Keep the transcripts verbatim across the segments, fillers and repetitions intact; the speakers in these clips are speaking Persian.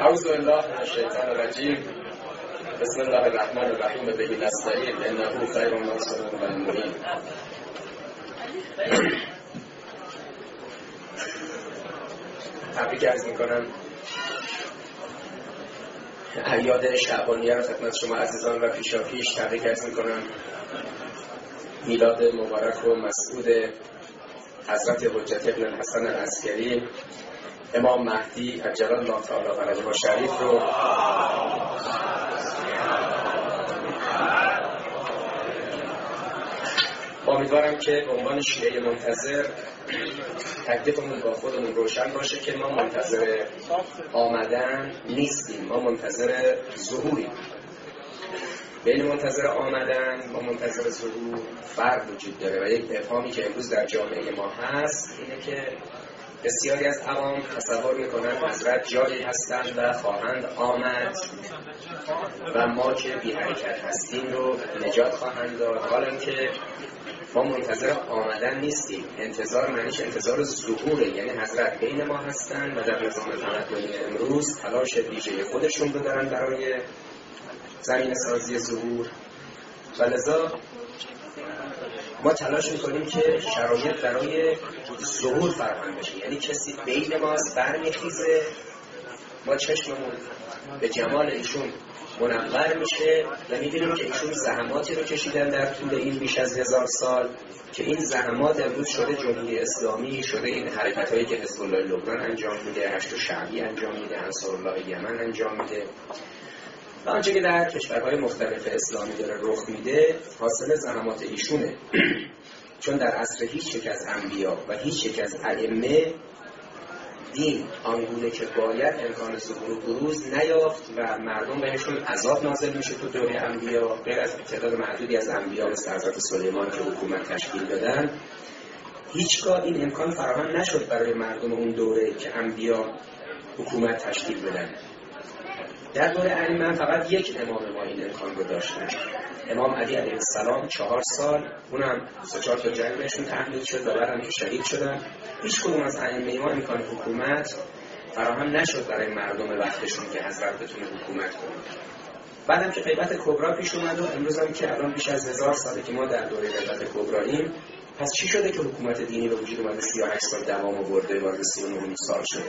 اعوذ بالله من الشیطان الرجیم. بسم الله الرحمن الرحیم. به نستعین انه خیر الناصر و المعین. تبریک عرض میکنم اعیاد شعبانیه رو خدمت شما عزیزان و پیشاپیش تبریک عرض میکنم. میلاد مبارک و مسعود حضرت حجت ابن الحسن العسکری امام مهدی عجل الله تعالی فرجه شریف رو امیدوارم که به عنوان شیعه منتظر تکلیفمون با خودمون روشن باشه که ما منتظر آمدن نیستیم، ما منتظر ظهوریم. بین منتظر آمدن و منتظر ظهور فرق وجود داره و یک ابهامی که امروز در جامعه ما هست اینه که بسیاری از عوام تصور میکنند حضرت جایی هستند و خواهند آمد و ما که بی حرکت هستیم رو نجات خواهند داد، حالا اینکه ما منتظر آمدن نیستیم. انتظار معنیش انتظار ظهوره، یعنی حضرت بین ما هستند و در نظام تمدنی امروز تلاش ویژه خودشون رو دارن برای زمین سازی ظهور و لذا ما تلاش میکنیم که شرایط برای ظهور فراهم بشه، یعنی کسی بین ماست برمیخیزه، ما چشممون به جمال ایشون منور میشه و میبینیم که ایشون زحماتی رو کشیدن در طول این بیش از هزار سال که این زحمات امروز شده جمهوری اسلامی، شده این حرکت هایی که حزب الله لبنان انجام میده، هشت شعبی انجام میده، انصارالله یمن انجام میده و آنچه که در کشورهای مختلف اسلامی داره رخ میده حاصل زحمات ایشونه. چون در عصر هیچ یک از انبیا و هیچ یک از ائمه دین آنگونه که باید امکان ظهور و بروز نیافت و مردم بهشون عذاب نازل میشه تو دوره انبیا، غیر از تعداد محدودی از انبیا مثل حضرت سلیمان که حکومت تشکیل دادن. هیچگاه این امکان فراهم نشد برای مردم اون دوره که انبیا حکومت تشکیل بدن. در دوره ائمه فقط یک امام ما این امکان رو داشتن، امام علی علیه السلام چهار سال، اونم سه چهار تا جنگ بهشون تحمیل شد و بعدم که شهید شدن. هیچ کدوم از ائمه ما امکان حکومت فراهم نشد برای مردم وقتشون که حضرت بتونه حکومت کنه. بعدم که غیبت کبرا پیش اومد و امروز هم که الان بیش از هزار ساله که ما در دوره غیبت کبراییم، پس چی شده که حکومت دینی به وجود اومده سی و هشت سال دوام آورده، وارد سی و نه سال شده؟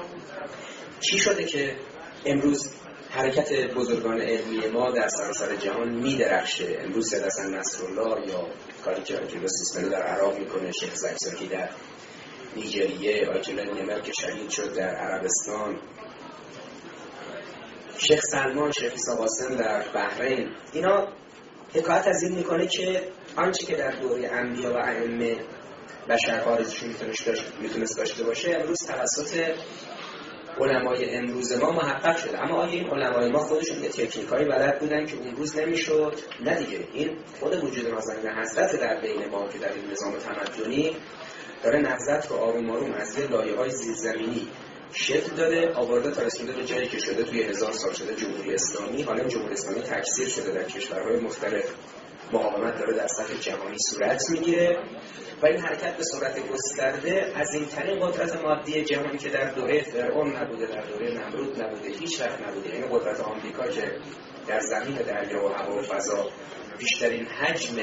چی شده که امروز حرکت بزرگان علمی ما در سراسر جهان می‌درخشه؟ امروز سید حسن نصرالله یا کاری که آیت سیستانی در عراق میکنه، شیخ زکزاکی در نیجریه، آیت الله نمر که شهید شد در عربستان، شیخ سلمان، شیخ عیسی قاسم در بحرین، اینا حکایت از این میکنه که آنچه که در دوره انبیا و ائمه بشر آرزوشون میتونست داشته باشه امروز توسط علمای امروز ما محقق شده. اما آیا این علمای ما خودشون یه تکنیکایی بلد بودن که اون روز نمیشد؟ نه دیگه. این خود وجود نازنین حضرت در بین ما که در این نظام تمدنی داره نهضت رو آروم آروم از یه لایه‌های زیرزمینی شکل داده آورده تا رسیده به جایی که شده توی هزار سال شده جمهوری اسلامی. حالا جمهوری اسلامی تکثیر شده در کشورهای مختلف، مقاومت داره در سطح جهانی صورت میگیره و این حرکت به صورت گسترده از این طریق قدرت مادی جهانی که در دوره فرعون نبوده، در دوره نمرود نبوده، هیچ وقت نبوده، این قدرت آمریکا که در زمین دریا و هوا و فضا بیشترین حجم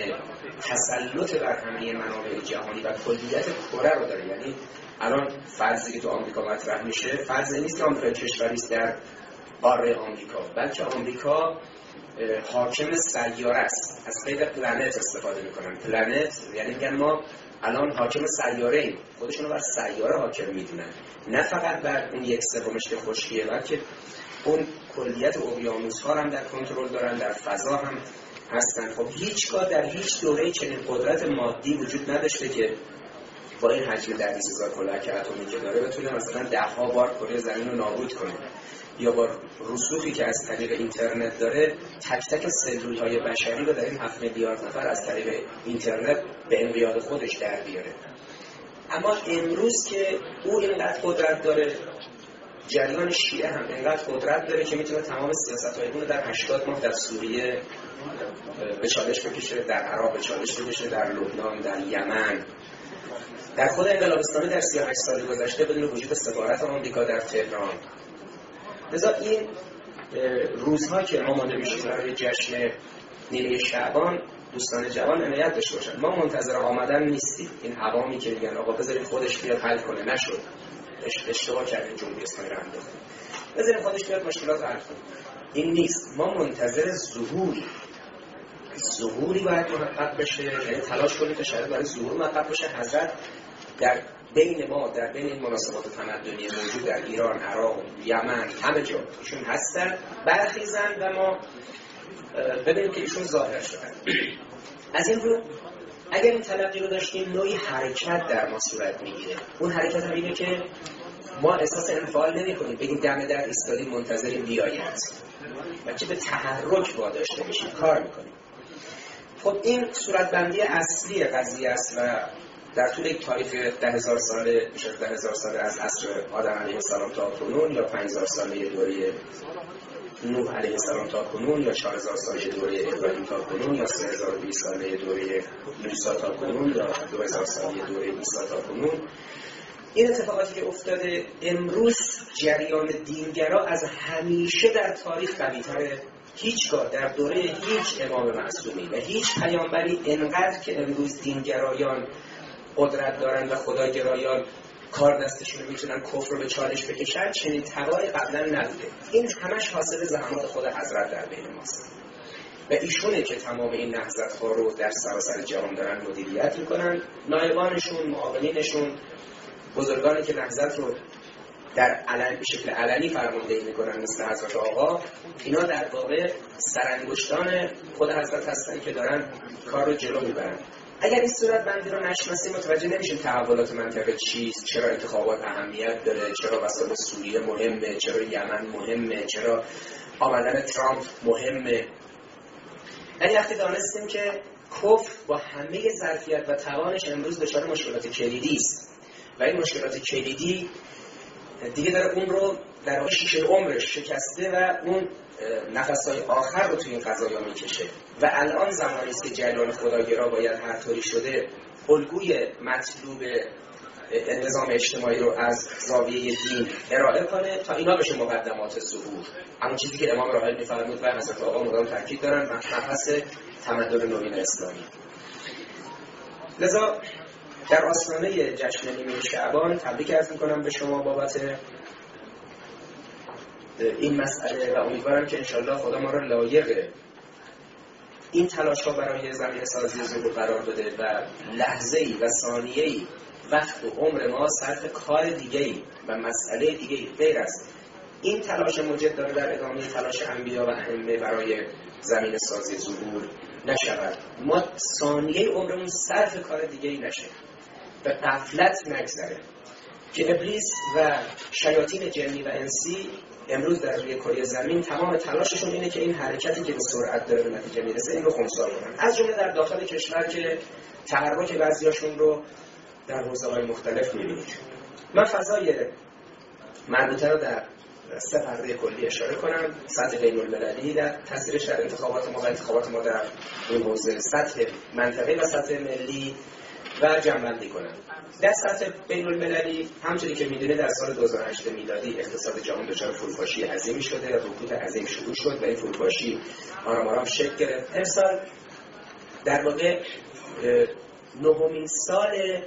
تسلط بر همه منابع جهانی و کلیت کره رو داره. یعنی الان فرضی که تو آمریکا مطرح میشه، فرض نیست که آمریکا کشوری است در قاره آمریکا، بلکه آمریکا حاکم سیاره است. از قید پلنت استفاده میکنن. پلنت یعنی میگن ما الان حاکم سیاره ایم، خودشونو بر سیاره حاکم میدونن، نه فقط بر اون یک سومش که خشکیه، بلکه اون کلیت اقیانوس ها هم در کنترل دارن، در فضا هم هستن. خب هیچگاه در هیچ دوره چنین قدرت مادی وجود نداشته که با این حجم ده هزار کلاهک اتمی که داره بتونه مثلا ده ها بار کره زمین رو نابود کنه، یا با رسوخی که از طریق اینترنت داره تک تک سلول های بشری رو در این هفت میلیارد نفر از طریق اینترنت به انقیاد خودش در بیاره. اما امروز که او اینقدر قدرت داره، جریان شیعه هم اینقدر قدرت داره که میتونه تمام سیاست‌های اون رو در هشتاد ماه در سوریه به چالش بکشه، در عراق به چالش بکشه، در لبنان، در یمن، در خود انقلاب اسلامی در سی و هشت سال گذشته بدون وجود سفارت آمریکا در تهران لذا این روزها که ما مانده میشیم برای جشن نیمه شعبان، دوستان جوان عنایت داشته باشن. ما منتظر آمدن نیستیم. این عوامی که میگن آقا بذاریم خودش بیاد حل کنه، نشد، اشتباه کردیم، جمهوری اسلامی رو انداختیم، بذاریم خودش بیاد مشکلات حل کنه. این نیست. ما منتظر ظهوری ظهوری باید محقق بشه، یعنی تلاش کنیم که شاید برای ظهور محقق بشه. حضرت در بین ما، در بین این مناسبات تمدنی موجود در ایران، عراق، یمن، همه جا ایشون هستن، برخیزن و ما ببینیم که ایشون ظاهر شدن. از این رو اگر این تلقی رو داشتیم، نوعی حرکت در ما صورت میگیره. اون حرکت هم اینه که ما احساس انفعال نمی کنیم، بگیم دم در ایستادیم منتظریم بیاید، بلکه به تحرک واداشته میشیم، کار میکنیم. خب این صورتبندی اصلی قضیه است و در طول یک تاریخ ده هزار ساله، بیش از ده هزار ساله از عصر آدم علیه السلام تا کنون، یا پنج هزار ساله دوره نوح علیه السلام تا کنون، یا چهار هزار ساله دوره ابراهیم تا کنون، یا سه هزار و بیست ساله دوره موسی تا کنون، یا دو هزار ساله دوره عیسی تا کنون، این اتفاقاتی که افتاده امروز، جریان دینگرا از همیشه در تاریخ قوی‌تره. هیچگاه در دوره هیچ امام معصومی و هیچ پیامبری انقدر که امروز دینگرایان قدرت دارن و خداگرایان کار دستشون میتونن کفر رو به چالش بکشن، چنین توانی قبلا نبوده. این همش حاصل زحمات خود حضرت در بین ماست و ایشونه که تمام این نهضت‌ها رو در سراسر جهان دارن مدیریت میکنن. نایبانشون، معاونینشون، بزرگانی که نهضت رو در علن به شکل علنی فرماندهی میکنن مثل حضرت آقا، اینا در واقع سرانگشتان خود حضرت هستن که دارن کار رو جلو میبرن. اگر این صورت بندی رو نشناسیم متوجه نمیشیم تحولات منطقه چیست، چرا انتخابات اهمیت داره، چرا مسئله سوریه مهمه، چرا یمن مهمه، چرا آمدن ترامپ مهمه. یعنی وقتی دانستیم که کفر با همه ظرفیت و توانش امروز دچار مشکلات کلیدی است و این مشکلات کلیدی دیگه داره اون رو در واقع شیشه عمرش شکسته و اون نفس‌های آخر رو توی این قضایا میکشه و الان زمانی است که جریان خداگرا باید هر طوری شده الگوی مطلوب نظام اجتماعی رو از زاویه دین ارائه کنه تا اینا بشه مقدمات ظهور. همون چیزی که امام راحل می‌فرمود و حضرت آقا مدام تاکید دارن، مبحث تمدن نوین اسلامی. لذا در آستانه جشن نیمه شعبان تبریک عرض می‌کنم به شما بابت این مسئله و امیدوارم که انشالله خدا ما را لایق این تلاش ها برای زمین سازی ظهور قرار بده و لحظه‌ای و ثانیه‌ای وقت و عمر ما صرف کار دیگه‌ای و مسئله دیگه‌ای غیر از این تلاش مجد داره در ادامه تلاش انبیا و ائمه برای زمین سازی ظهور نشود. ما ثانیه عمرمون صرف کار دیگه‌ای نشه، به غفلت نگذره که ابلیس و شیاطین جنی و انسی امروز در روی کره زمین تمام تلاششون اینه که این حرکتی که به سرعت داره به نتیجه میرسه این رو خنثی کنن، از جمله در داخل کشور که تحرک بعضیاشون رو در حوزه‌های مختلف می‌بینید. من فضای مربوطه رو در سه پرده کلی اشاره کنم: سطح بین‌المللی در تاثیرش در انتخابات ما و انتخابات ما در این حوزه، سطح منطقه‌ای و سطح ملی و جمع‌بندی کنم. در سطح بین‌المللی همونطوری که می‌دونید در سال دو هزار و هشت میلادی اقتصاد جهان دچار فروپاشی عظیمی شده، رکود عظیم شروع شد و این فروپاشی آرام آرام شکل گرفت. امسال در واقع نهمین سال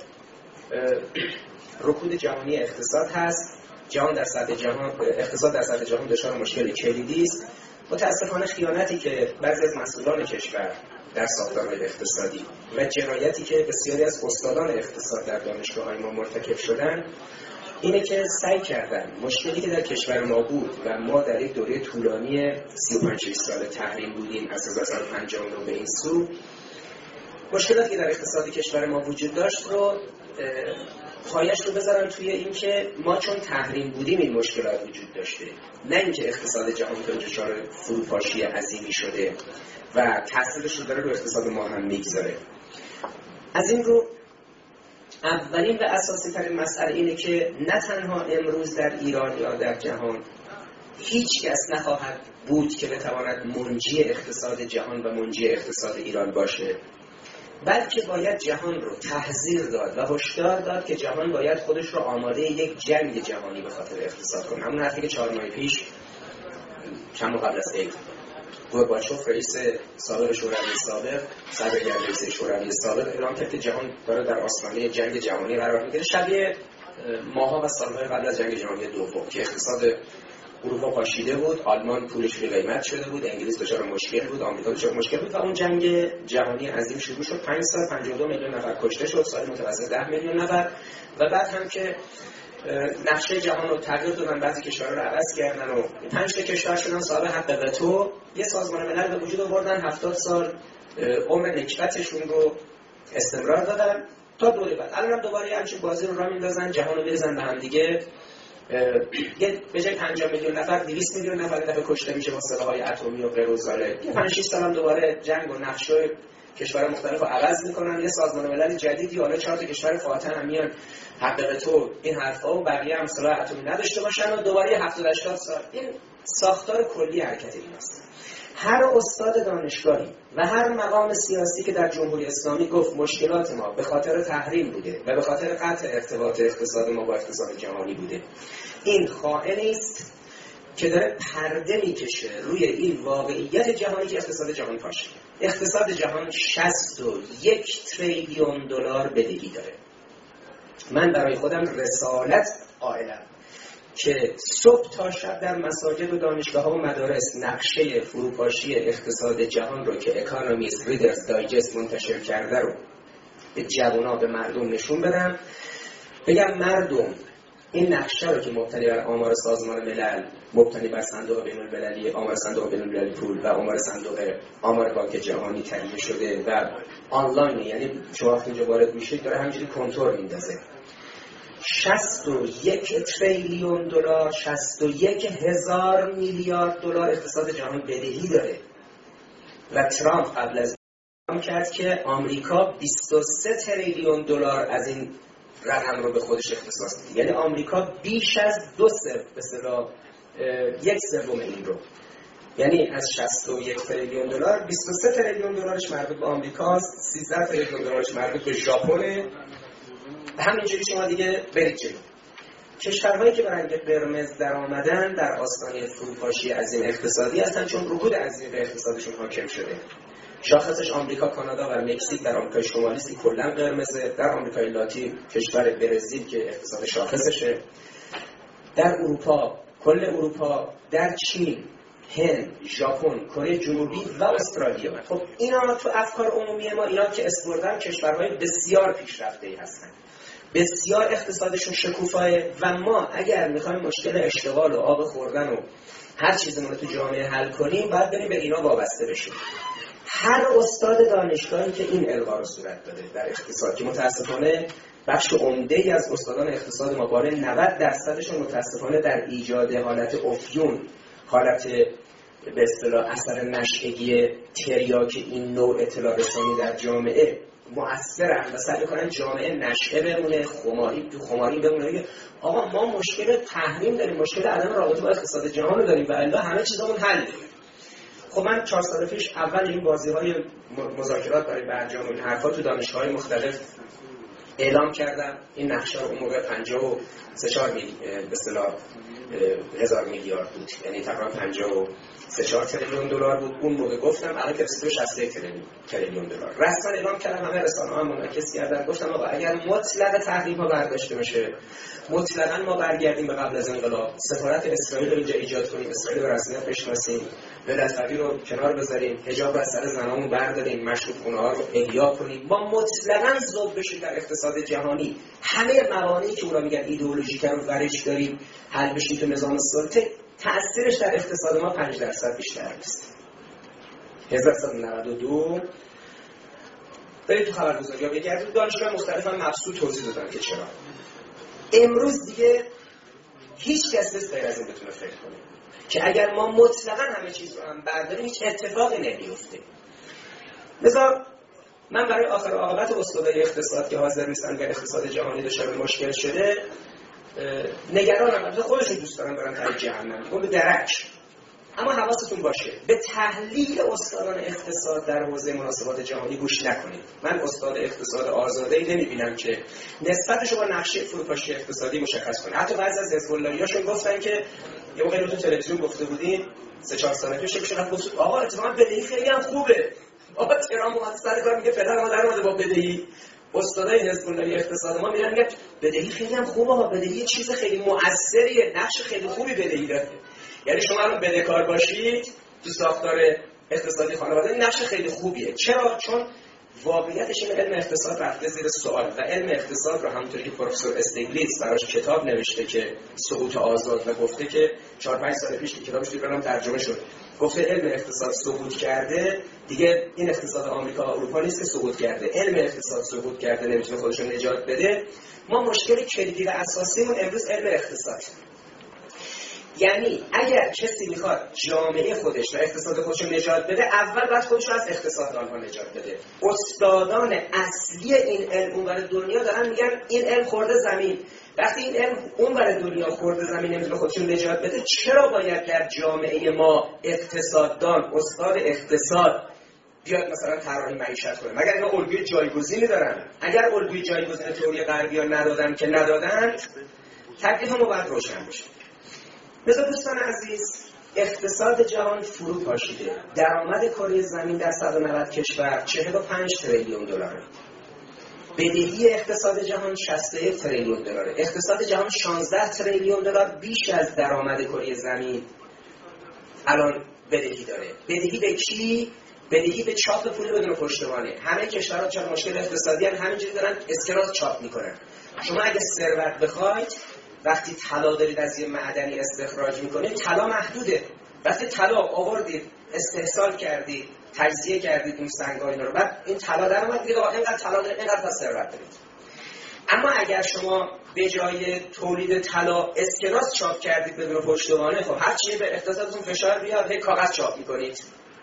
رکود جهانی اقتصاد هست. جهان در سطح جهان اقتصاد در سطح جهان دچار مشکل کلیدی است. متأسفانه خیانتی که بعضی از مسئولان کشور در ساختارهای اقتصادی و جنایتی که بسیاری از استادان اقتصاد در دانشگاه‌های ما مرتکب شدن اینه که سعی کردن مشکلی که در کشور ما بود و ما در یک دوره طولانی سی و پنج سال تحریم بودیم از هزار و سیصد و پنجاه و نه به این سو، مشکلاتی که در اقتصاد کشور ما وجود داشت رو پایش رو بذارن توی این که ما چون تحریم بودیم این مشکلات وجود داشته، نه اینکه اقتصاد جهان دچار فروپاشی عظیمی شده و تأثیرش رو داره رو اقتصاد ما هم میگذاره. از این رو اولین و اساسی ترین مسئله اینه که نه تنها امروز در ایران یا در جهان هیچ کس نخواهد بود که بتواند منجی اقتصاد جهان و منجی اقتصاد ایران باشه، بلکه باید جهان رو تحذیر داد و هشدار داد که جهان باید خودش رو آماده یک جنگ جهانی به خاطر اقتصاد کنه. همون حرفی که چهار ماه پیش چند قبل از عید گورباچوف رئیس سابق شوروی سابق صدرگرد رئیس شوروی سابق اعلام کرد که جهان داره در آستانه جنگ جهانی قرار میگیره، شبیه ماها و سالهای قبل از جنگ جهانی دوم که اقتصاد اروپا پاشیده بود، آلمان پولش بی قیمت شده بود، انگلیس دچار مشکل بود، آمریکا دچار مشکل بود و اون جنگ جهانی عظیم شروع شد. پنج سال پنجاه و دو میلیون نفر کشته شد، سال متوسط ده میلیون نفر و بعد هم که نقشه جهان رو تغییر دادن، بعضی کشورها رو عوض کردن و پنج تا کشور شدن صاحب حق وتو، یه سازمان ملل به وجود آوردن، هفتاد سال عمر نکبتشون رو استمرار دادن تا دوره بعد. الان دوباره همچین بازی رو راه میندازن، جهان رو بریزن به هم دیگه. یه به جای پنجاه میلیون نفر دویست میلیون نفر دفعه کشته میشه با سلاح‌های اتمی و غیر و زاله. یه پنج شش سال هم دوباره جنگ و نقشه کشورهای مختلف رو عوض میکنن، یه سازمان ملل جدیدی، حالا چهار تا کشور فاتح هم میان حق تو این حرفا و بقیه هم سلاح اتمی نداشته باشن و دوباره هفتاد هشتاد سال. این ساختار کلی حرکت ایناست. هر استاد دانشگاهی و هر مقام سیاسی که در جمهوری اسلامی گفت مشکلات ما به خاطر تحریم بوده و به خاطر قطع ارتباط اقتصاد ما با اقتصاد جهانی بوده، این خائنی است که داره پرده میکشه روی این واقعیت جهانی که اقتصاد جهان پاشه. اقتصاد جهان شصت و یک تریلیون دلار بدهی داره. من برای خودم رسالت قائلم که صبح تا شب در مساجد و دانشگاه‌ها و مدارس نقشه فروپاشی اقتصاد جهان رو که اکانومیست ریدرز دایجست منتشر کرده رو به جوان‌ها به مردم نشون بدم، بگم مردم این نقشه رو که مبتنی بر آمار سازمان ملل، مبتنی بر صندوق بین‌المللی، آمار صندوق بین‌المللی پول و آمار صندوق آمار بانک جهانی تهیه شده و آنلاین، یعنی شما وقتی اینجا وارد میشید داره همینجوری کنترل میندازه. شصت و یک تریلیون دلار، شصت و یک هزار میلیارد دلار اقتصاد جهان بدهی داره و ترامپ قبل از این کرد که آمریکا بیست و سه تریلیون دلار از این رقم رو به خودش اختصاص میده. یعنی آمریکا بیش از دو سوم به اصطلاح یک سوم این رو، یعنی از شصت و یک تریلیون دلار بیست و سه تریلیون دلارش مربوط به آمریکاست، سیزده تریلیون دلارش مربوط به ژاپن. همینجوری شما دیگه برید جلو. کشورهایی که به رنگ قرمز در آمدن در آستانه فروپاشی عظیم اقتصادی هستن، چون رکود عظیم به اقتصادشون حاکم شده. شاخصش آمریکا، کانادا و مکزیک در آمریکای شمالی است که کلا قرمزه، در آمریکای لاتین کشور برزیل که اقتصاد شاخصشه، در اروپا کل اروپا، در چین، هند، ژاپن، کره جنوبی و استرالیا. خب اینا تو افکار عمومی ما اینا که اسپوردن کشورهای بسیار پیشرفته‌ای هستن، بسیار اقتصادشون شکوفاه و ما اگر میخوایم مشکل اشتغال و آب خوردن و هر چیزمون رو تو جامعه حل کنیم باید بریم به اینا وابسته بشیم. هر استاد دانشگاهی که این القا رو صورت داده در اقتصاد که متاسفانه بخش عمده‌ای از استادان اقتصاد ما بالای نود درصدشون متاسفانه در ایجاد حالت افیون، حالت به اصطلاح اثر نشئگی تریاک این نوع اطلاع رسانی در جامعه مؤثرن و سعی می‌کنن جامعه نشئه بمونه، خماری تو خماری بمونه. آقا ما مشکل تحریم داریم، مشکل عدم رابطه با اقتصاد جهان رو داریم و الا همه چیزمون حل. خب من چهار سال پیش اول این بازی‌های مذاکرات برای برجام این حرفا تو دانشگاه‌های مختلف اعلام کردم. این نقشه رو اون موقع پنجاه و سه چهار به اصطلاح هزار میلیارد بود، یعنی تقریبا پنجاه و سه چهار تریلیون دلار بود اون موقع. گفتم الان که رسیده شصت و یک تریلیون دلار. رسما اعلام کردم، همه رسانه‌ها هم منعکس کردن. گفتم آقا اگر مطلق تحریم‌ها برداشته بشه، مطلقاً ما برگردیم به قبل از انقلاب، سفارت اسرائیل رو اینجا ایجاد کنیم، اسرائیل رو رسمیت بشناسیم، ولایت‌فقیه رو کنار بذاریم، حجاب رو از سر زنامون برداریم، مشروطه‌خونه‌ها رو احیا کنیم، ما مطلقاً ذوب بشیم در اقتصاد جهانی. همه موانعی که اونا میگن ایدئولوژیک رو ورش داریم حل بشیم تو نظام سلطه، تأثیرش در اقتصاد ما پنج درصد بیشتر نیست. هزار و سیصد و نود و دو برید تو خبرگزاری‌ها بگردید، دانشگاه مختلف هم مبسوط توضیح دادن که چرا. امروز دیگه هیچ کس نیست غیر از این بتونه فکر کنه که اگر ما مطلقاً همه چیز رو هم برداریم هیچ اتفاقی نمیفته. لذا من برای آخر عاقبت استادای اقتصاد که حاضر نیستن که اقتصاد جهانی دچار مشکل شده نگرانم. البته خودشون دوست دارن برن تا جهنم، اون به درک. اما حواستون باشه به تحلیل استادان اقتصاد در حوزه مناسبات جهانی گوش نکنید. من استاد اقتصاد آزاده‌ای نمی‌بینم که نسبتش رو با نقشه فروپاشی اقتصادی مشخص کنه. حتی بعضی از حزب اللهی‌هاشون گفتن که یه موقعی تو تلویزیون گفته بودین سه چهار سال پیش میشه گفت آقا اتفاقا بدهی خیلی هم خوبه. آقا ترامپ اومد سر کار میگه پدر ما در اومده با بدهی. استادای حزب اللهی اقتصاد ما میگن میگه بدهی خیلی هم خوبه ها، بدهی یه چیز خیلی مؤثریه، نقش خیلی خوبی بدهی داره. یعنی شما الان بدهکار باشید تو ساختار اقتصادی خانواده نقش خیلی خوبیه. چرا؟ چون واقعیتش این علم اقتصاد رفته زیر سوال و علم اقتصاد رو همونطوری که پروفسور استیگلیتز براش کتاب نوشته که سقوط آزاد و گفته که چهار پنج سال پیش که کتابش تو ایران ترجمه شد گفته علم اقتصاد سقوط کرده، دیگه این اقتصاد آمریکا و اروپا نیست که سقوط کرده، علم اقتصاد سقوط کرده، نمیتونه خودش رو نجات بده. ما مشکل کلیدی و اساسیمون امروز علم اقتصاد. یعنی اگر کسی میخواد جامعه خودش و اقتصاد خودش رو نجات بده، اول باید خودش رو از اقتصاد آنها نجات بده. استادان اصلی این علم اونور دنیا دارن میگن این علم خورده زمین. وقتی این علم اونور دنیا خورده زمین نمیتونه خودش رو نجات بده، چرا باید در جامعه ما اقتصاددان، استاد اقتصاد بیاد مثلا طراحی معیشت کنه؟ مگر اینا الگوی جایگزینی دارن؟ اگر الگوی جایگزین تئوری غربی‌ها ندادن که ندادن، تکلیفمون باید روشن بشه. مثل دوستان عزیز، اقتصاد جهان فرو پاشیده. درآمد کره زمین در صد و نود کشور چهل و پنج تریلیون دلاره. بدهی اقتصاد جهان شصت و یک تریلیون دلاره. اقتصاد جهان شانزده تریلیون دلار بیش از درآمد کره زمین الان بدهی داره. بدهی به کی؟ بدهی به چاپ پول بدون پشتوانه. همه کشورها چون مشکل اقتصادی هم همینجوری دارن اسکناس چاپ میکنن. شما اگه ثروت بخواید، وقتی طلا دارید از یه معدنی استخراج میکنید، طلا محدوده. وقتی طلا آوردید استحصال کردید، تجزیه کردید اون سنگ‌ها اینا رو، بعد این طلا در اومد دیگه، اینقدر طلا دارید، اینقدر ثروت دارید. اما اگر شما به جای تولید طلا اسکناس چاپ کردید بدون پشتوانه، خب هر چی به اقتصادتون فشار بیاد هی کاغذ چاپ میکنید.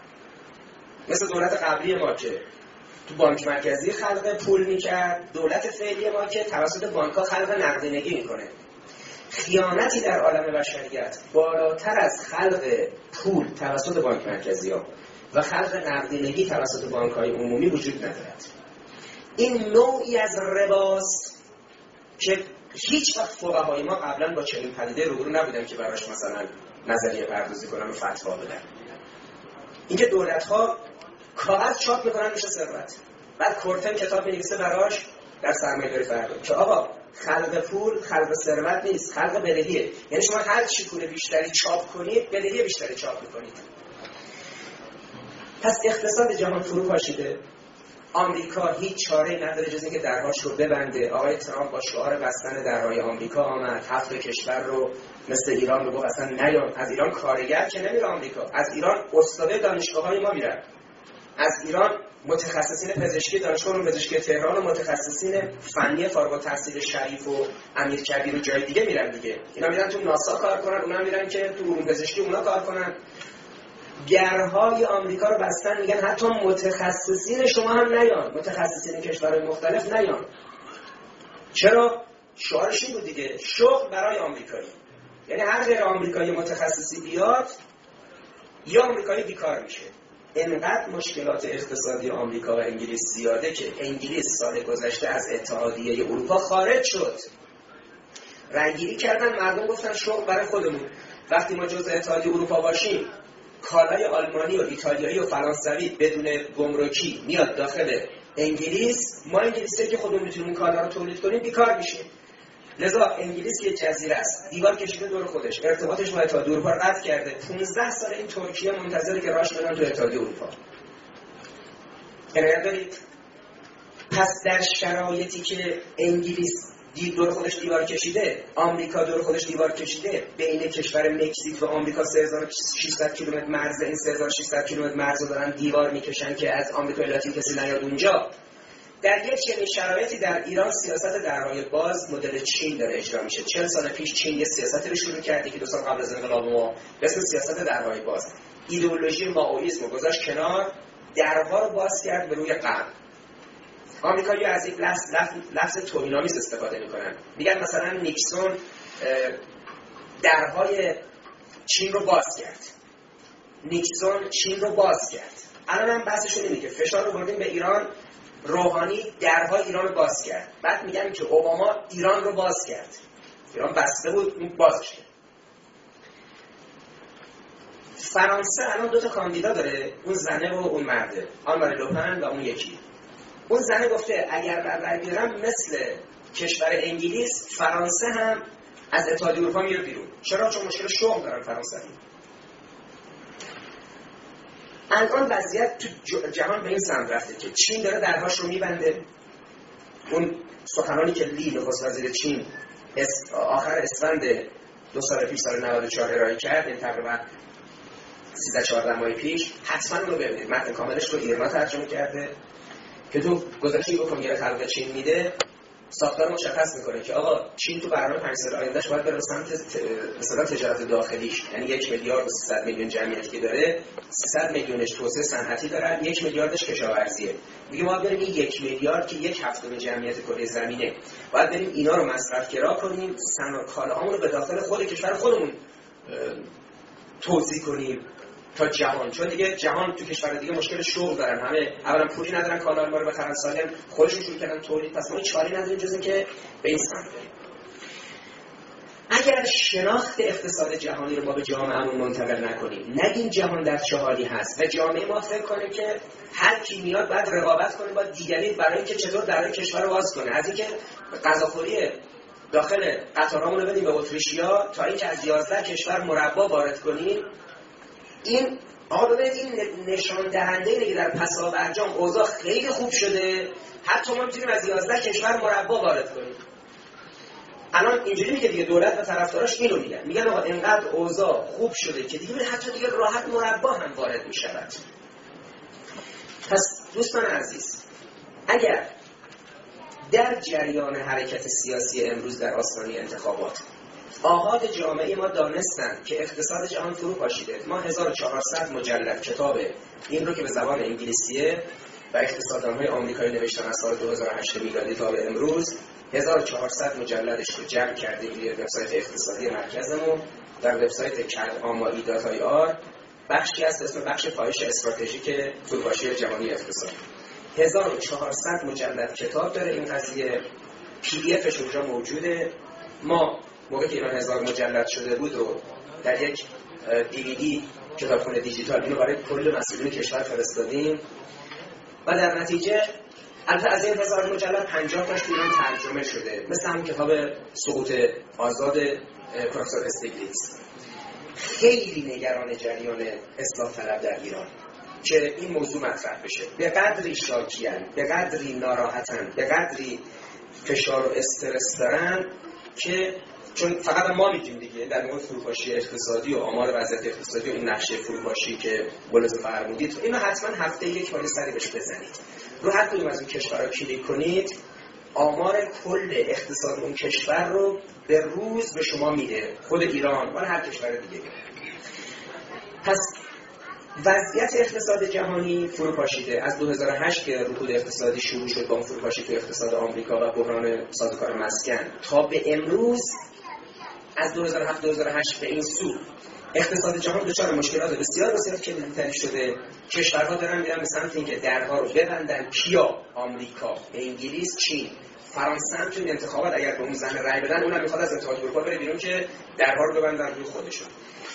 مثل دولت قبلی ما که تو بانک مرکزی خلق پول میکرد، دولت فعلی ما که توسط بانک‌ها خلق نقدینگی میکنه. خیانتی در عالم بشریت بالاتر از خلق پول توسط بانک مرکزی‌ها و خلق نقدینگی توسط بانک‌های عمومی وجود ندارد. این نوعی از رباست که هیچ وقت فقهای ما قبلا با چنین پدیده روبرو نبودن که براش مثلا نظریه پردازی کنن و فتوا بدن. اینکه دولت‌ها کاغذ چاپ میکنن میشه ثروت، بعد کورتن کتاب می‌نویسه براش در سرمایه‌داری فرد که آقا خلق پول خلق ثروت نیست، خلق بدهیه. یعنی شما هر چی پول بیشتری چاپ کنید، بدهی بیشتری چاپ میکنید. پس اقتصاد جهان فرو پاشیده. آمریکا هیچ چاره‌ای نداره جز اینکه درهاش رو ببنده. آقای ترامپ با شعار بستن درهای آمریکا آمد، هفت کشور رو مثل ایران رو گفت اصلا نیام. از ایران کارگر که نمیره آمریکا، از ایران استاد دانشگاه‌های ما میرن. از ایران متخصصین پزشکی دانشگاه علوم پزشکی تهران و متخصصین فنی فارغ التحصیل شریف و امیرکبیر و جای دیگه میرن دیگه. اینا میرن تو ناسا کار کنن، اونا میرن که تو علوم پزشکی اونا کار کنن. گرهای آمریکا رو بستن، میگن حتی متخصصین شما هم نیان، متخصصین کشورهای مختلف نیان. چرا؟ شعارش این بود دیگه، شغل برای آمریکایی. یعنی هر غیر آمریکایی متخصصی بیاد یا آمریکایی بیکار میشه. اینقدر مشکلات اقتصادی آمریکا و انگلیس زیاده که انگلیس سال گذشته از اتحادیه اروپا خارج شد. رنگیری کردن، مردم گفتن شغل برای خودمون. وقتی ما جزء اتحادیه اروپا باشیم، کالای آلمانی و ایتالیایی و فرانسوی بدون گمرکی میاد داخل انگلیس، ما انگلیسی که خودمون میتونیم این کالا رو تولید کنیم بیکار میشیم. لذا انگلیس که جزیره است، دیوار کشیده دور خودش، ارتباطش با اتحادیه اروپا قطع کرده. پانزده سال این ترکیه منتظره که راهش بدن تو اتحادیه اروپا. عنایت دارید؟ پس در شرایطی که انگلیس دور خودش دیوار کشیده، آمریکا دور خودش دیوار کشیده، بین کشور مکزیک و آمریکا سه هزار و ششصد کیلومتر مرز، این سه هزار و ششصد کیلومتر مرز رو دارن دیوار میکشن که از آمریکای لاتین کسی نیاد اونجا. در یک چنین شرایطی در ایران سیاست درهای باز مدل چین داره اجرا میشه. چهل سال پیش چین یه سیاستی رو شروع کرده که دو سال قبل از انقلاب ما به اسم سیاست درهای باز. ایدئولوژی مائویسم رو گذاشت کنار، درها رو باز کرد به روی غرب. آمریکایی‌ها از یک لفظ لفظ توهین‌آمیز استفاده میکنن. میگن مثلا نیکسون درهای چین رو باز کرد. نیکسون چین رو باز کرد. الان هم بحثشون اینه که فشار رو بردیم به ایران، روحانی درهای ایران رو باز کرد. بعد میگن که اوباما ایران رو باز کرد. ایران بسته بود، اون بازش کرد. فرانسه الان دو تا کاندیدا داره، اون زنه و اون مرده، آن لوپن و اون یکی. اون زنه گفته اگر بر رای بیارم مثل کشور انگلیس فرانسه هم از اتحادیه اروپا میره بیرون. چرا؟ چون مشکل شغل دارن فرانسوی. الان وضعیت تو جهان به این سمت رفته که چین داره درهاش رو میبنده. اون سخنانی که لی نخست وزیر چین آخر اسفند دو سال پیش سال نود و چهار ارائه کرد، این تقریبا سیزده چهارده ماه پیش، حتما رو ببینید. متن کاملش رو ایرنا ترجمه کرده که تو گزارشی بکن یه خلق چین میده، ساختار مشخص میکنه که آقا چین تو برنامه پنج سال آیندهش باید بره سمت مثلا تجارت داخلیش، یعنی یک میلیارد و سیصد میلیون جمعیتی که داره، سیصد میلیونش توسعه صنعتی دارن، یک میلیاردش کشاورزیه. میگه ما بریم این یک میلیارد که یک هفتم جمعیت کره زمینه، باید بریم اینا رو مصرف گرا کنیم، صنایع کالاهامون رو به داخل خود کشور خودمون توزیع کنیم تا جهان. چون دیگه جهان تو کشور دیگه مشکل شغل دارن، همه اولا پولی ندارن کالا ما رو بخرن، ثانیا خودشون شروع کردن تولید، پس ما هیچ کاری نداریم جز اینکه به این سمت بریم. اگر شناخت اقتصاد جهانی رو ما به جامعهمون منتقل نکنیم، نگیم جهان در چه حالی هست و جامعه ما فکر کنه که هر کی میاد باید رقابت کنه با دیگری برای اینکه چطور درای کشور رو باز کنه، از اینکه غذاخوری داخل قطارامون رو بدیم به اتریشیا تا اینکه از یازده کشور مربا وارد کنیم، این آقا ببینید این نشان دهنده اینه که در پسا برجام اوضاع خیلی خوب شده، حتی ما میتونیم از یازده کشور مربا وارد کنیم. الان اینجوری میگه دیگه، دولت و طرفداراش اینو میگن، میگن آقا اینقدر اوضاع خوب شده که دیگه حتی دیگه راحت مربا هم وارد میشود. پس دوستان عزیز، اگر در جریان حرکت سیاسی امروز در آستانه انتخابات آحاد جامعه ما دانستند که اقتصاد جهان فرو پاشیده، ما هزار و چهارصد مجلد کتاب این رو که به زبان انگلیسیه و اقتصاددان‌های آمریکایی نوشتن از سال دو هزار و هشت میلادی تا به امروز، هزار و چهارصد مجلدش رو جمع کردیم روی وبسایت اقتصادی مرکزمون، در وبسایت کد آماری دات آی آر، بخشی از اسم بخش پایش استراتژیک فروپاشی جهانی اقتصادی. هزار و چهارصد مجلد کتاب داره این قضیه، پی دی افش اونجا موجوده. ما موقعی که ایران هزار مجلد شده بود و در یک دی وی دی کتابخانه دیجیتال اینو برای کل مسئولین کشور فرستادیم و در نتیجه البته از این هزار مجلد پنجاه تاش تو ایران ترجمه شده، مثل همون کتاب سقوط آزاد پروفسور استیگلیتز. خیلی نگران جریان اصلاح طلب در ایران که این موضوع مطرح بشه. به قدری شاکیان، به قدری ناراحتن، به قدری فشار و استرس دارن که چون فقط ما میگیم دیگه در مورد فروپاشی اقتصادی و آمار وضعیت اقتصادی و این نقشه فروپاشی که گلزو فرمودید، اینو حتما هفته یک بار سری بهش بزنید. رو هر کدوم از اون کشورها کلیک کنید، آمار کل اقتصاد اون کشور رو به روز به شما میده، خود ایران و هر کشور دیگه. پس وضعیت اقتصاد جهانی فروپاشیده. از دو هزار و هشت که رکود اقتصادی شروع شد با فروپاشی تو اقتصاد آمریکا و بحران سازوکار مسکن تا به امروز، از دو هزار و هفت دو هزار و هشت به این سو اقتصاد جهان دچار مشکلات بسیار بسیار کلیدتری شده. کشورها دارن میرن به سمت اینکه درها رو ببندن. کیا؟ آمریکا، انگلیس، چین، فرانسه هم تو انتخابات اگر به اون زن رای بدن، اونم میخواد از اتحادیه اروپا بره بیرون که درها رو ببندن روی خودشون.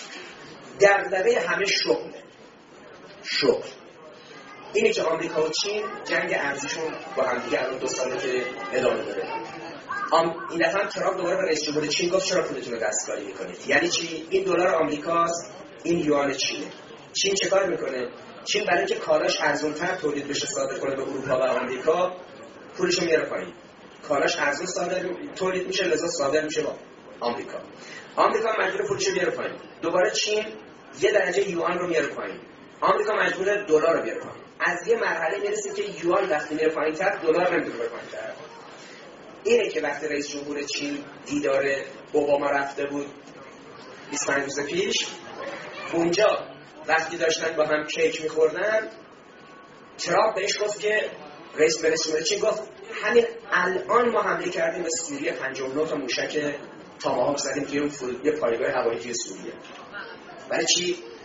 دغدغه همه شغل. شغل. اینه که آمریکا و چین جنگ ارزششون با هم دیگه الان دو ساله که ادامه داره. ام این دفعه هم ترامپ دوباره به رئیس جمهور چین گفت چرا پولتون رو دستکاری میکنید؟ یعنی چی؟ این دلار آمریکاست، این یوان چینه. چین چه کار میکنه؟ چین برای اینکه کالاش ارزان‌تر تولید بشه صادر کنه به اروپا و آمریکا، پولشو میاره پایین. کالاش ارزان صادر تولید میشه، لذا صادر میشه با آمریکا. آمریکا مجبور پولشو بیاره پایین. دوباره چین یه درجه یوان رو میاره پایین. آمریکا مجبور دلار رو بیاره پایین. از یه مرحله میرسیم که یوان وقتی میره پایین‌تر، دلار نمیتونه بره پایین‌تر. اینه که وقتی رئیس جمهور چین دیدار اوباما رفته بود بیست و پنج روز پیش، اونجا وقتی داشتن با هم کیک میخوردن، ترامپ بهش گفت که رئیس جمهور چین گفت همین الان ما حمله کردیم به سوریه، پنجاه و نه تا موشک تاماهاک زدیم توی اون یه پایگاه هوایی توی سوریه. برای چی؟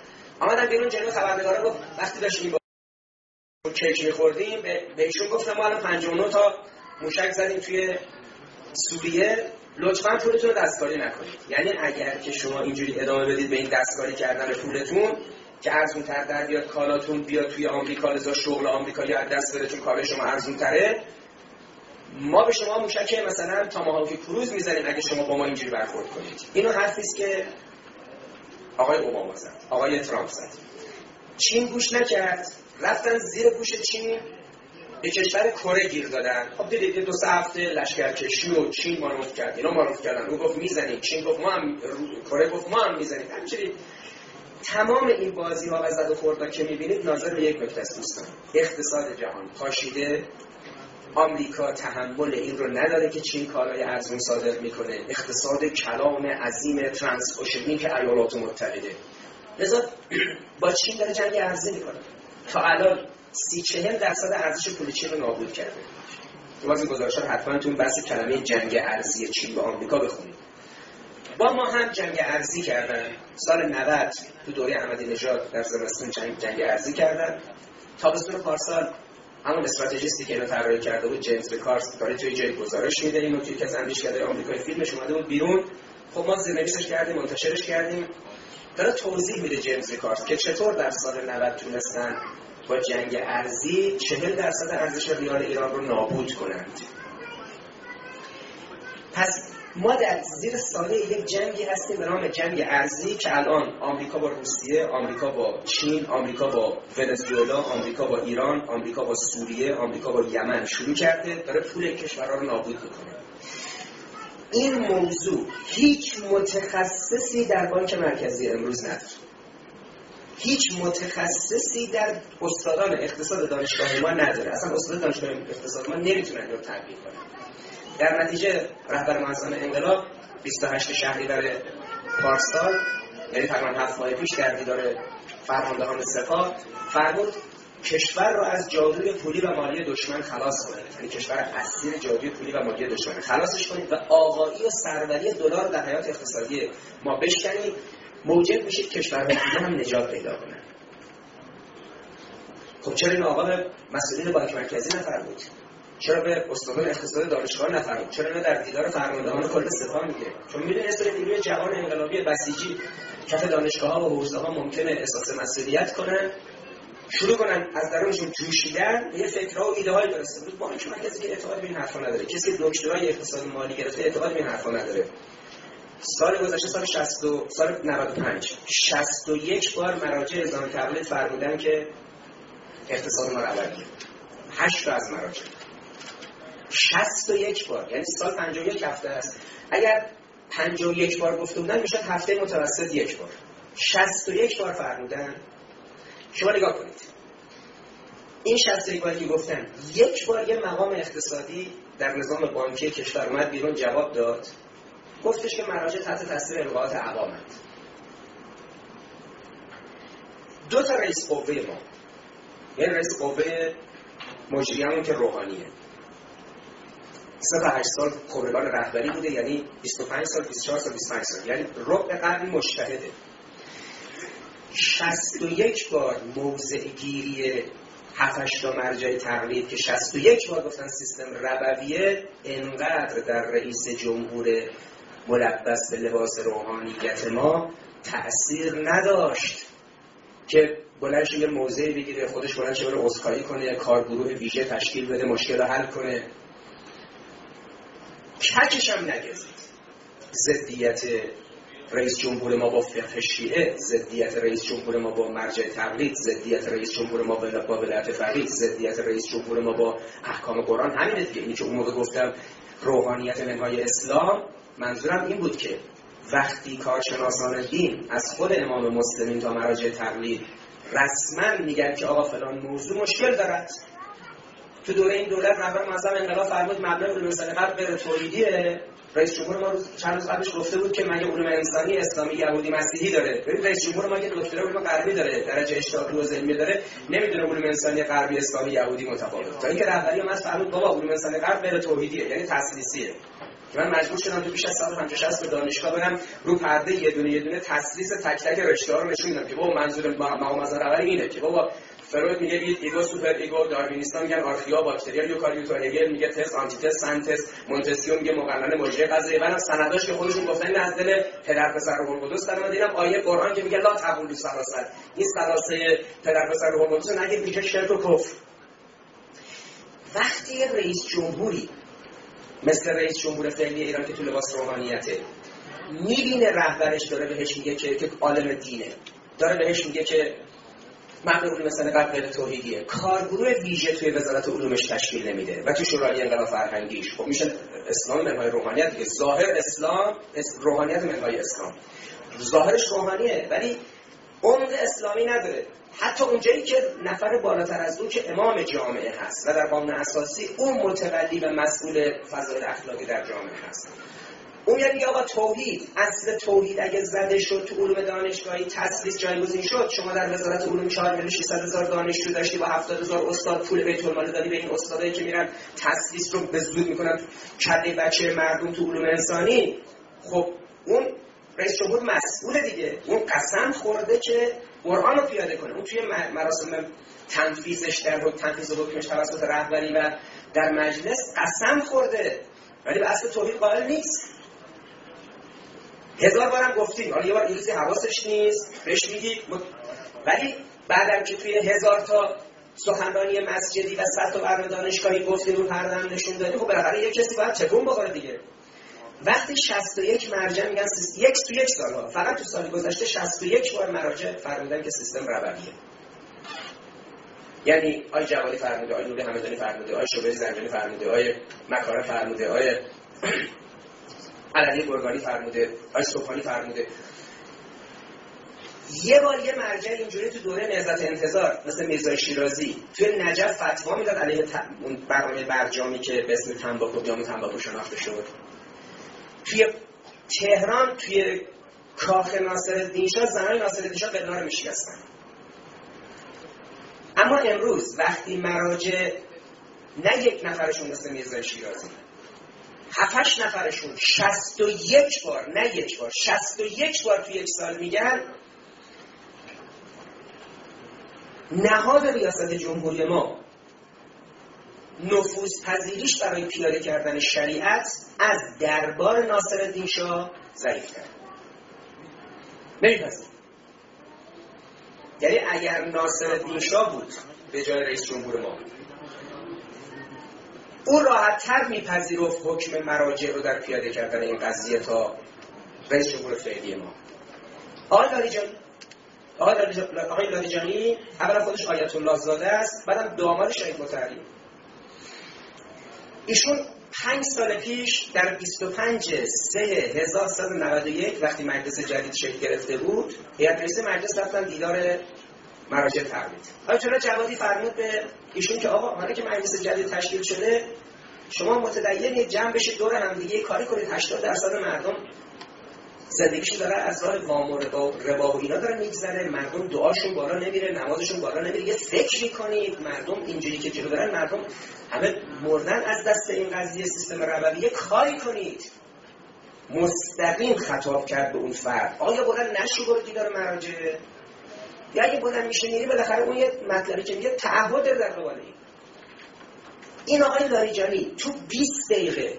آمدن بیرون جلو خبرنگارا گفت وقتی داشتیم با کیک می‌خوردیم به ایشون گفتم ما الان پنجاه و نه تا موشک زدیم توی سوریه، لطفاً پولتون رو دستکاری نکنید. یعنی اگر که شما اینجوری ادامه بدید به این دستکاری کردن پولتون که ارزون تر در بیاد کالاتون بیاد توی آمریکا، لذا شغل آمریکا یا دست بره چون کار شما ارزون تره، ما به شما موشک مثلا تاماهاوک کروز میزنیم اگه شما با ما اینجوری برخورد کنید. اینو حرفی است که آقای اوباما زد، آقای ترامپ زد. چین گوش نکرد، رفتن زیر گوش چین به کشور کره گیر دادن. خب دیدید دو سه هفته لشکرکشی و چین مانور کرد، اینا مانور کردن، او گفت میزنیم، چین گفت ما هم، کره گفت ما هم میزنیم. همینجوری تمام این بازی ها و زد و خوردها که میبینید ناظر به یک نکته است دوستان، اقتصاد جهان پاشیده. آمریکا تحمل این رو نداره که چین کالای ارزون صادر میکنه، اقتصاد کلان عظیم ترانس اوشنیک ایالات متحده، لذا با چین داره جنگ ارزی میکنه. تا الان سی چهل درصد ارزش پول چین رو نابود کرده. تو از این گزارشات حتما تو بحث کلمه جنگ ارزی چین با آمریکا بخونید. با ما هم جنگ ارزی کردن. سال نود تو دوره احمدی نژاد در زمستون جنگ جنگ ارزی کردن. تابستون پارسال همون استراتژیستی که اینو طراحی کرده بود جیمز ریکارد داره توی جای گزارش میده، اینو توی کسی اندیشکده آمریکایی فیلمش اومده بود بیرون. خب ما زیرنویسش کردیم، منتشرش کردیم. داره توضیح میده جیمز ریکارد که چطور در سال نود تونستن با جنگ ارزی چهل درصد ارزش ریال ایران رو نابود کنند. پس ما در زیر سایه یک جنگی هستیم به نام جنگ ارزی که الان آمریکا با روسیه، آمریکا با چین، آمریکا با ونزوئلا، آمریکا با ایران، آمریکا با سوریه، آمریکا با یمن شروع کرده، داره پول کشورها رو نابود میکنه. این موضوع هیچ متخصصی در بانک مرکزی امروز نداره. هیچ متخصصی در استادان اقتصاد دانشگاه ما نداره. اصلا استاد دانشگاه اقتصاد ما نمیتونن اینو تطبیق کنن. در نتیجه رهبر معظم انقلاب بیست و هشت شهریور پارسال، یعنی تقریبا هفت ماه پیش در دیدار فرماندهان سپاه فرمود کشور رو از جادوی پولی و مالی دشمن خلاص کنید. یعنی کشور اسیر جادوی پولی و مالی دشمن خلاصش کنید و آقایی و سروری دلار در حیات اقتصادی ما بشکنید، موجب میشید کشورهای دیگه هم نجات پیدا کنند. خب چرا این آقا به مسئولین بانک مرکزی نفرمود؟ چرا به استادان اقتصاد دانشگاه نفرمود؟ چرا اینا در دیدار فرماندهان کل سپاه میگه؟ چون میدونه اصلا نیروی جوان انقلابی بسیجی کف دانشگاه‌ها و حوزه‌ها ممکنه احساس مسئولیت کنن، شروع کنن از درونشون جوشیدن، یه فکرها و ایده‌های درسته بود. بانک مرکزی که اعتقاد به این حرفا نداره، کسی که دکترای اقتصاد مالی گرفته اعتقاد به این حرفا نداره. سال گذشته سال شصت و سال نود و پنج شصت و یک بار مراجع اعزام تقلید فرمودن که اقتصاد ما روندیه. هشت تا از مراجع شصت و یک بار، یعنی سال پنجاه و یک هفته است. اگر پنجاه و یک بار گفته بودن میشد هفته متوسط یک بار. شصت و یک بار فرمودن. شما نگاه کنید این شصت و یک بار که گفتن، یک بار یه مقام اقتصادی در نظام بانکی کشور اومد بیرون جواب داد، گفتش که مراجع تحت تاثیر القاءات عوامند. دو تا رئیس قوه ما، یعنی رئیس قوه مجریمون که روحانیه، سه تا هشت سال خبرگان رهبری بوده، یعنی بیست و پنج سال، بیست و چهار سال، بیست و پنج سال، یعنی ربع قرن مجتهده. شصت و یک بار موضع گیری هفت هشت تا مرجع تقلید که شصت و یک بار گفتن سیستم ربویه، انقدر در رئیس جمهور ملبس به لباس روحانیت ما تأثیر نداشت که بلند شه یه موضعی بگیره، خودش بلند شه بره عذرخواهی کنه، کارگروه ویژه تشکیل بده، مشکل رو حل کنه. کچش هم نگذید. ضدیت رئیس جمهور ما با فقه شیعه، ضدیت رئیس جمهور ما با مرجع تقلید، ضدیت رئیس جمهور ما با ولایت فقیه، ضدیت رئیس جمهور ما با احکام قرآن. همینه دیگه. اینی که اون موقع گفتم روحانیت منهای اسلام، منظورم این بود که وقتی کارشناسان دین از خود امام مسلمین تا مراجع تقلید رسما میگن که آقا فلان موضوع مشکل دارد، تو دوره این دولت رهبر معظم انقلاب فرمود مبلغ علوم انسانی غرب غیر توحیدیه. رئیس جمهور ما روز چند روز قبلش گفته بود که مگه علوم انسانی اسلامی یهودی مسیحی داره؟ ببین رئیس جمهور ما یه دکترا علوم غربی داره، درجه اشتغال و علمی داره، نمیدونه علوم انسانی غربی اسلامی یهودی متفاوته. تا اینکه رهبری اومد فرمود بابا علوم انسانی غرب غیر توحیدیه، یعنی تسلیسیه. من مجبور شدم تو بیش از صد و پنجاه شصت به دانشگاه برم رو پرده یه دونه یه دونه تسلیس تک تک رشته‌ها رو نشون بدم که بابا منظور ما مزارعی اینه که بابا فروید میگه بیت ایگو سوپر ایگو، داروینیستا میگن آرخیا باکتریا یوکاریوتا، هگل میگه تست آنتی تست سنتز، مونتسکیو میگه مقننه مجری غذایی. منم سنداش که خودشون گفتن این از دل پدر پسر روح القدس در اومد. اینم آیه قرآن که میگه لا تقولوا ثلاثه، این ثلاثه پدر پسر روح القدس نگید میگه شرک و کفر. وقتی رئیس جمهوری مثل رئیس جمهور فعلی ایران که تو لباس روحانیته میبینه رهبرش داره بهش میگه که که عالم دینه، داره بهش میگه که مقبول مثلا قبل توحیدیه، کارگروه ویژه توی وزارت علومش تشکیل نمیده و تو شورای انقلاب فرهنگیش خب میشه اسلام منهای روحانیت دیگه. ظاهر اسلام، روحانیت منهای اسلام، ظاهرش روحانیه ولی عمق اسلامی نداره. حتی اونجایی که نفر بالاتر از اون که امام جامعه هست و در قانون اساسی اون متولی و مسئول فضایل اخلاقی در جامعه هست، اون یعنی آقا توحید، اصل توحید اگه زده شد تو علوم دانشگاهی تسلیس جایگزین شد، شما در وزارت علوم چهار میلیون و ششصد هزار دانشجو داشتی با هفتاد هزار استاد، پول بیت المال دادی به این استادایی که میرن تسلیس رو به زور میکنن کله بچه مردم تو علوم انسانی. خب اون رئیس جمهور مسئول دیگه، اون قسم خورده که قرآن رو پیاده کنه. اون توی مراسم تنفیذش در تنفیذ حکمش توسط رهبری و در مجلس قسم خورده ولی به اصل توحید قائل نیست. هزار بارم گفتیم، حالا یه بار اینجوری حواسش نیست بهش میگید، ولی بعدم که توی هزار تا سخنرانی مسجدی و صد تا برنامه دانشگاهی گفتیم و پردهم نشون دادیم، خب بالاخره یک کسی باید تکون بخوره دیگه. وقتی شصت و یک مرجع میگن یک تو یک سال ها، فقط تو سال گذشته شصت و یک بار مراجع فرمودن که سیستم ربویه. یعنی آی جوادی فرموده، آی نوری همدانی فرموده، آی شعبه زنجانی فرموده، آی مکاره فرموده، آی علوی گرگانی فرموده، آی صبحانی فرموده. یه بار یه مرجع اینجوری تو دوره نهضت انتظار مثل میرزا شیرازی توی نجف فتوا میداد علیه اون برنامه برجامی که به اسم تنباکو بیام تنباکو شناخته شد. توی تهران توی کاخ ناصرالدین شاه زنای ناصرالدین شاه قلنا رو میشکستن. اما امروز وقتی مراجع نه یک نفرشون مثل میرزا شیرازی، هفتش نفرشون شصت و یک بار، نه یک بار، شصت و یک بار توی یک سال میگن نهاد ریاست جمهوری ما نفوذ پذیریش برای پیاده کردن شریعت از دربار ناصرالدین شاه ضعیف‌تر. نمی‌پذیرم. یعنی اگر ناصرالدین شاه بود به جای رئیس جمهور ما، او راحت‌تر میپذیرفت حکم مراجع رو در پیاده کردن این قضیه تا رئیس جمهور فعلی ما. آقای لاریجانی آقای لاریجانی اولا خودش آیت الله زاده است، بعدم داماد شهید مطهری. ایشون پنج سال پیش در بیست و پنج سه هزار و سیصد و نود و یک وقتی مجلس جدید شکل گرفته بود، هیئت رئیسه مجلس رفتن دیدار مراجع فرمود. آیت الله جوادی فرمود به ایشون که آقا حالا که مجلس جدید تشکیل شده، شما متدینید جمع بشید دور هم دیگه کاری کنید. هشتاد درصد مردم زندگیشون داره از راه وام و ربا و اینا داره میگذره، مردم دعاشون بالا نمیره، نمازشون بالا نمیره. یه فکری کنید، مردم اینجوری که جلو دارن مردم همه مردن از دست این قضیه سیستم ربوی، کاری کنید. مستقیم خطاب کرد به اون فرد. آیا بلند نشو برو دیدار مراجع، یا اگه بلند میشه میری بالاخره اون یه مطلبی که میگه تعهد در قبال این. این آقای لاریجانی تو بیست دقیقه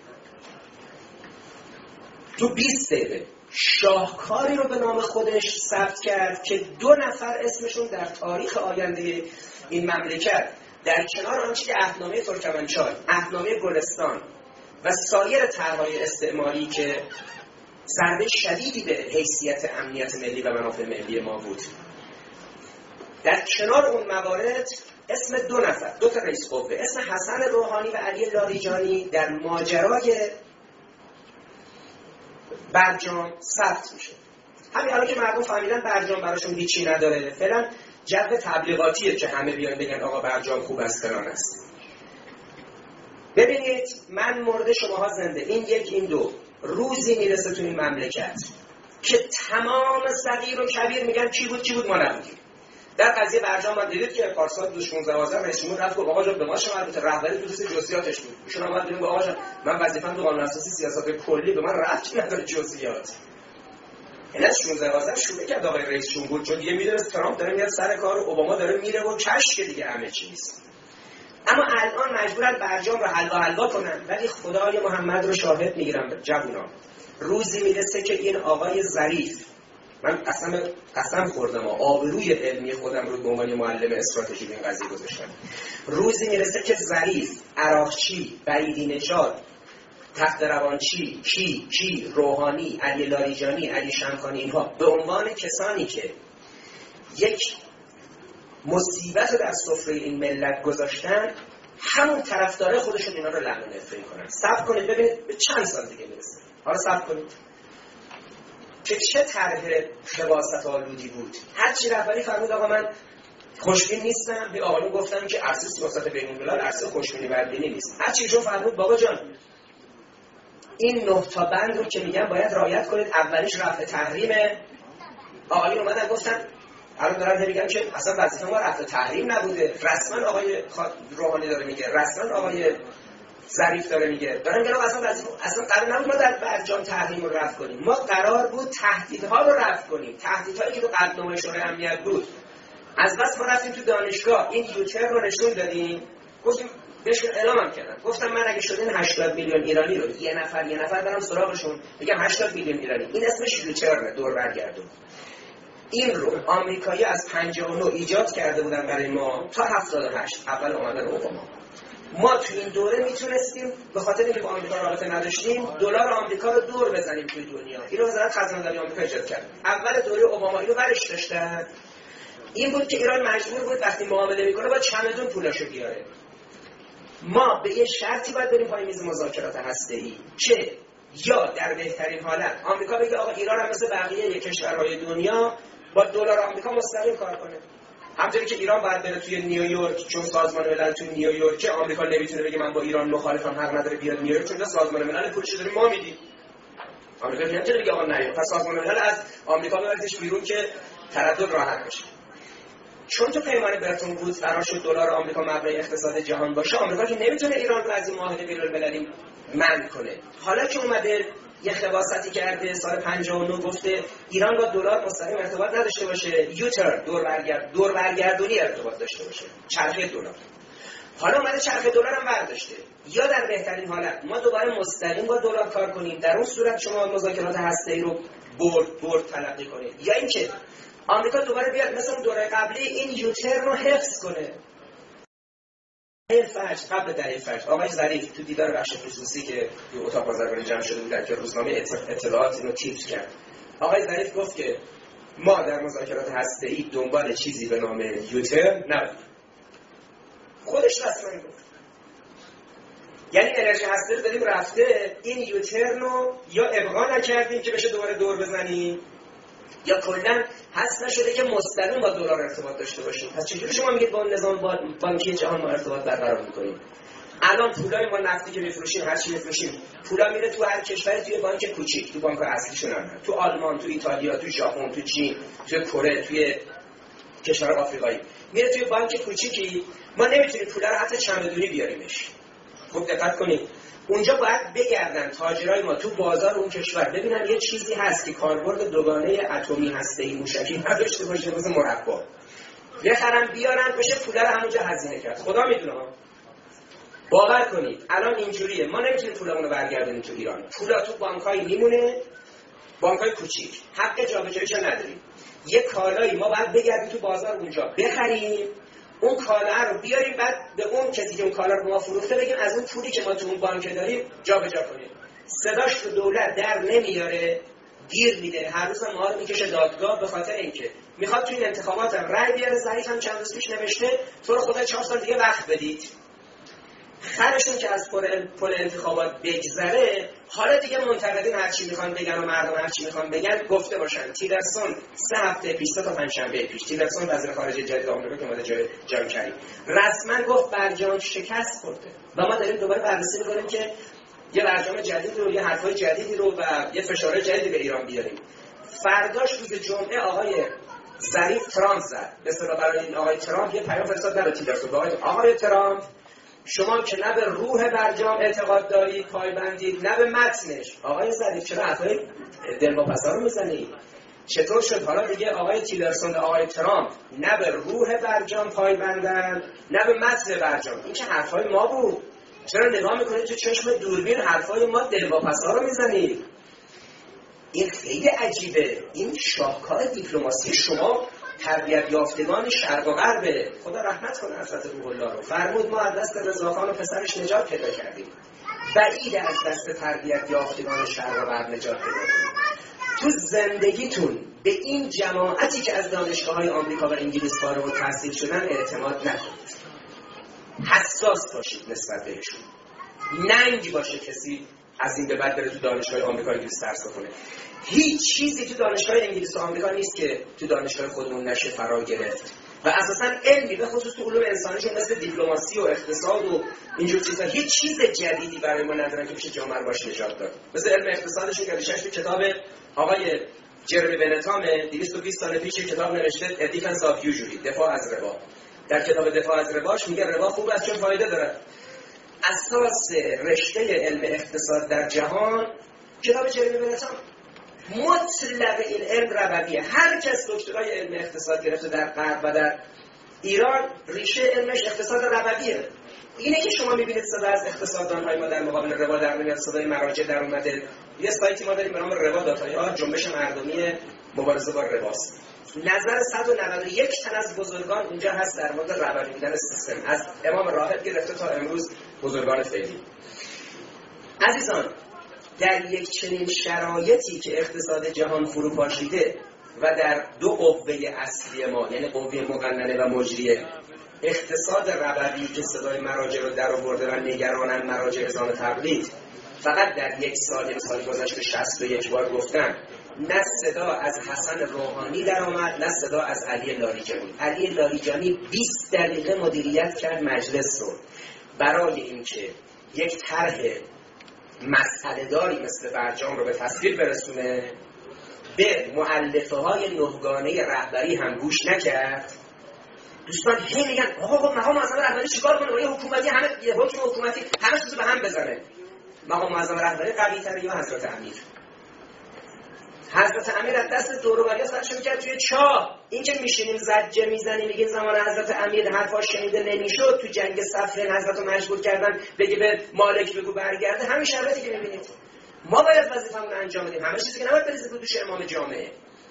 تو بیست دقیقه شاهکاری رو به نام خودش ثبت کرد که دو نفر اسمشون در تاریخ آینده این مملکت در کنار آنچه که عهدنامه ترکمنچای، عهدنامه گلستان و سایر طرح‌های استعماری که ضربه شدیدی به حیثیت امنیت ملی و منافع ملی ما بود، در کنار اون موارد اسم دو نفر، دو تا رئیس قوه، اسم حسن روحانی و علی لاریجانی در ماجرای برجام ثبت میشه. همین حالا که مردم فهمیدن برجام براشون هیچی نداره، فعلا جو تبلیغاتیه که همه بیان بگن آقا برجام خوب است فلان است. ببینید من مرده شماها زنده، این یک این دو، روزی میرسه تو این مملکت که تمام صغیر و کبیر میگن کی بود کی بود ما نبودیم. در قضیه برجام ما دیدید که پارسال دو شانزده آذر رئیس جمهور رفت گفت آقا جان به ما چه مربوطه، رهبری تو لیست جزئیاتش بود. ایشون اومد بیرون گفت آقا جان من وظیفه‌ام تو قانون اساسی سیاست کلی به من ربطی نداره جزئیات. این از شانزده آذر شروع کرد آقای رئیس جمهور، چون دیگه میدونه ترامپ داره میاد سر کار، اوباما داره میره و کشک دیگه همه چیز. اما الان مجبورن برجام رو حلوا حلوا کنن. ولی خدای محمد رو شاهد میگیرم جوونا، روزی میرسه که این آقای ظریف، من قسم قسم خوردم آبروی علمی خودم رو به عنوان معلم استراتژی این قضیه گذاشتم، روزی میرسه که ظریف، عراقچی، بریدی نژاد، تخت روانچی، کی کی روحانی، علی لاریجانی، علی شمخانی، اینها به عنوان کسانی که یک مصیبت در سفره این ملت گذاشتن، همون طرفدار خودشون اینا رو لعن و نفرین کنن. صبر کنید ببینید به چند سال دیگه میرسه. حالا صبر کنید که چه طرح خباثت آلودی بود. هر چی رهبری فرمود آقا من خوشبین نیستم، به آقایون گفتم که عرصه سیاست بین‌الملل عرصه خوشبینی بدبینی نیست. هر چی شون فرمود بابا جان این نه تا بند رو که میگن باید رعایت کنید، اولیش رفع تحریمه. آقایون اومدن گفتن الان دارن میگن که اصلا وظیفه ما رفع تحریم نبوده، رسما آقای روحانی داره میگه، رسما آقای ظریف داره میگه، دارن میگن اصلا وظیفه اصلا قرار نبود ما در برجام تحریم رو رفع کنیم، ما قرار بود تهدیدها رو رفع کنیم، تهدیدهایی که تو قطعنامه شورای امنیت بود. از بس ما رفتیم تو دانشگاه این یوتر رو نشون دادیم، گفتیم بهش اعلام کردم، گفتم من اگه شده این هشتاد میلیون ایرانی رو یه نفر یه نفر برم سراغشون بگم هشتاد میلیون ایرانی، این اسمش یوترنه، دور برگردون. این رو آمریکایی از پنجاه و نه ایجاد کرده بودن برای ما تا هفتاد و هشت اول اومدن اوباما. ما تو این دوره میتونستیم به خاطر اینکه با آمریکا رابطه نداشتیم دلار آمریکا رو دور بزنیم توی دنیا. اینو وزارت خزانه‌داری آمریکا ایجاد کرد. اول دوره اوباما اینو برش داشتن. این بود که ایران مجبور بود وقتی معامله میکنه با چمدون پولاشو بیاره. ما به یه شرطی باید بریم پای میز مذاکرات هسته‌ای که یا در بهترین حالت آمریکا بگه آقا ایران هم مثل بقیه کشورهای دنیا با دلار آمریکا مستقیم کار کنه. همونطوری که ایران باید بره توی نیویورک چون سازمان ملل توی نیویورک، آمریکا نمیتونه بگه من با ایران مخالفم، حق نداره بیاد نیویورک چون سازمان ملل پولش داریم ما میدیم. آمریکا نمیتونه بگه آقا نه، پس سازمان ملل از آمریکا ببریدش بیرون که تردد راحت بشه. چون تو پیمان برتون وودز قرار شد دلار آمریکا مبنای اقتصاد جهان باشه، آمریکا که نمیتونه ایران رو از این معاهده بین‌المللی منع کنه. حالا که اومده یه خباثتی کرده سال پنجاه و نه گفته ایران با دلار مستقیم ارتباط نداشته باشه، یوتر دور برگرد دور برگردونی ارتباط داشته باشه، چرخه دلار. حالا اومده چرخه دلار هم برداشته. یا در بهترین حالت ما دوباره مستقیم با دلار کار کنیم، در اون صورت شما مذاکرات هسته‌ای رو برد برد تلقی کنید، یا اینکه آمریکا دوباره بیاد مثل اون دوره قبلی این یوتر رو حفظ کنه. فجر قبل در فجر آقای ظریف تو دیدار بخش خصوصی که تو اتاق بازرگانی جمع شده بود که روزنامه اطلاعات اینو تیتر کرد، آقای ظریف گفت که ما در مذاکرات هسته‌ای دنبال چیزی به نام یوتر نبودیم. خودش رسما گفت. یعنی انرژی هسته‌ای داریم رفته، این یوتر رو یا ابقا نکردیم که بشه دوباره دور بزنیم، یا کلا هست نشده که مستقیم با دلار ارتباط داشته باشیم. پس چجوری شما میگید با نظام بانکی جهان ما ارتباط برقرار میکنیم؟ الان پولای ما نفتی که میفروشیم، هر چی میفروشیم، پولا میره تو هر کشوری توی بانک کوچیک، تو بانک اصلیشون هم، تو آلمان، تو ایتالیا، تو ژاپن، تو چین، تو کره، توی کشور آفریقایی، میره توی بانک کوچیکی. ما نمیتونیم پولا رو حتی چمدونی بیاریمش. خوب دقت کنید. اونجا باید بگردن تاجرای ما تو بازار اون کشور ببینن یه چیزی هست که کاربرد دوگانه اتمی هسته‌ای موشکی نداشته باشه، مثل مربا، بخرن بیارن بشه پولا رو همونجا هزینه کرد. خدا میدونه. باور کنید الان اینجوریه، ما نمیتونیم پولامون رو برگردونیم تو ایران. پولا تو بانک‌های میمونه، بانک‌های کوچیک، حق جابجاییش نداریم. یه کالایی ما باید بگردیم تو بازار اونجا بخریم، اون کالا رو بیاریم، بعد به اون کسی که اون کالا رو ما فروخته بگیم از اون پولی که ما تو اون بانک داریم جابجا کنیم. صداش تو دولت در نمیاره، گیر میده، هر روز ما رو میکشه دادگاه به خاطر اینکه میخواد تو این انتخابات هم رأی بیاره. ظریف هم چند روز پیش نوشته تو رو خدا چهار سال دیگه وقت بدید. خرشون که از پل انتخابات بگذره، حالا دیگه منتقدین هر چی میخوان بگن و مردم هر چی میخوان بگن گفته باشن. تیلرسون سه هفته پیش تا پنجشنبه پیش، تیلرسون وزیر خارجه جدید آمریکا که اومده جای جان کری، رسما گفت برجام شکست خورده و ما داریم دوباره بررسی میکنیم که یه برجام جدید رو، یه حرفای جدیدی رو و یه فشارهای جدیدی به ایران بیاریم. فرداش روز جمعه آقای ظریف ترامپ زد. مثلا برای این آقای ترامپ یه پیام فرستاد برای تیلرسون. آقای آقای ترامپ شما که نه به روح برجام اعتقاد دارید پایبندید نه به متنش. آقای ظریف چرا حرفای دلواپسا رو میزنید؟ چطور شد حالا دیگه آقای تیلرسون و آقای ترامپ نه به روح برجام پایبندن نه به متن برجام؟ این چه حرفای ما بود؟ چرا نگاه میکنید تو چشم دوربین حرفای ما دلواپسا رو میزنید؟ این خیلی عجیبه. این شاهکار دیپلماسی شما تربیت یافتگان شرق و غربه. خدا رحمت کنه حضرت روح الله رو. فرمود ما از دست رضاخان و پسرش نجات پیدا کردیم. بعید از دست تربیت یافتگان شرق و غرب نجات پیدا کنیم. تو زندگیتون به این جماعتی که از دانشگاه‌های آمریکا و انگلیس فارغ التحصیل شدن اعتماد نکنید. حساس باشید نسبت بهشون. ننگ باشه کسی از این به بعد بره تو دانشگاه آمریکا و انگلیس درس بخونه. هیچ چیزی تو دانشگاه انگلیس و آمریکا نیست که تو دانشگاه خودمون نشه فرا گرفت. و اساساً علمی به خصوص تو علوم انسانیشون مثل دیپلماسی و اقتصاد و اینجور چیزا هیچ چیز جدیدی برای ما ندارن که بشه جامعه رو باش نجات داد. مثل علم اقتصادشون که ریشش تو کتاب آقای جرمی بنتام دویست و بیست سال پیش کتاب نوشته A Defense of Usury، دفاع از ربا. در کتاب دفاع از رباش میگه ربا خوب است چون فایده داره. اساس رشته علم اقتصاد در جهان کتاب جرمی بنتام. مطلق این علم ربویه. هر کس دکترای علم اقتصاد گرفته در غرب و در ایران ریشه علمش اقتصاد ربویه. اینه که شما میبینید صدا از اقتصاددان‌های ما در مقابل ربا در میاد، صدای مراجع در اومده. یه سایتی ما داریم به نام ربا داتایا، جنبش مردمی مبارزه با رباست. نظر صد و نود و یک تن از بزرگان اونجا هست در مورد ربوی بودن سیستم، از امام راهب گرفته تا امروز بزرگان فعلی. عزیزان، در یک چنین شرایطی که اقتصاد جهان فروپاشیده و در دو قوه اصلی ما، یعنی قوه مقننه و مجریه، اقتصاد ربوی که صدای مراجع رو در آورده و نگرانن مراجع اذان تبلیغ، فقط در یک سال یک سال گذشته شصت و یک بار گفتن نه صدا از حسن روحانی در آمد نه صدا از علی لاریجانی. علی لاریجانی بیست دقیقه مدیریت کرد مجلس رو برای اینکه یک طرح مسئله داری مثل برجام رو به تصویر برسونه. به مؤلفه های نهگانه رهبری هم گوش نکرد. دوستان هی میگن آقا مقام معظم رهبری چیکار کنه؟ یه حکومتی همه یه حکم حکومتی همه چیزو به هم بزنه. مقام معظم رهبری قوی تره یا حضرت امیر؟ حضرت امیر از دست دوروبریا سرش میکرد توی چاه. این که میشینیم زجه میزنیم میگیم زمان حضرت امیر حرفاش شنیده نمیشد، تو جنگ صفین حضرت رو مجبور کردن بگه به مالک بگو برگرده. همین شرایطی که میبینید ما باید وظیفمون رو انجام بدیم. همه چیزی که نباید بریزه رو دوش امام جامعه.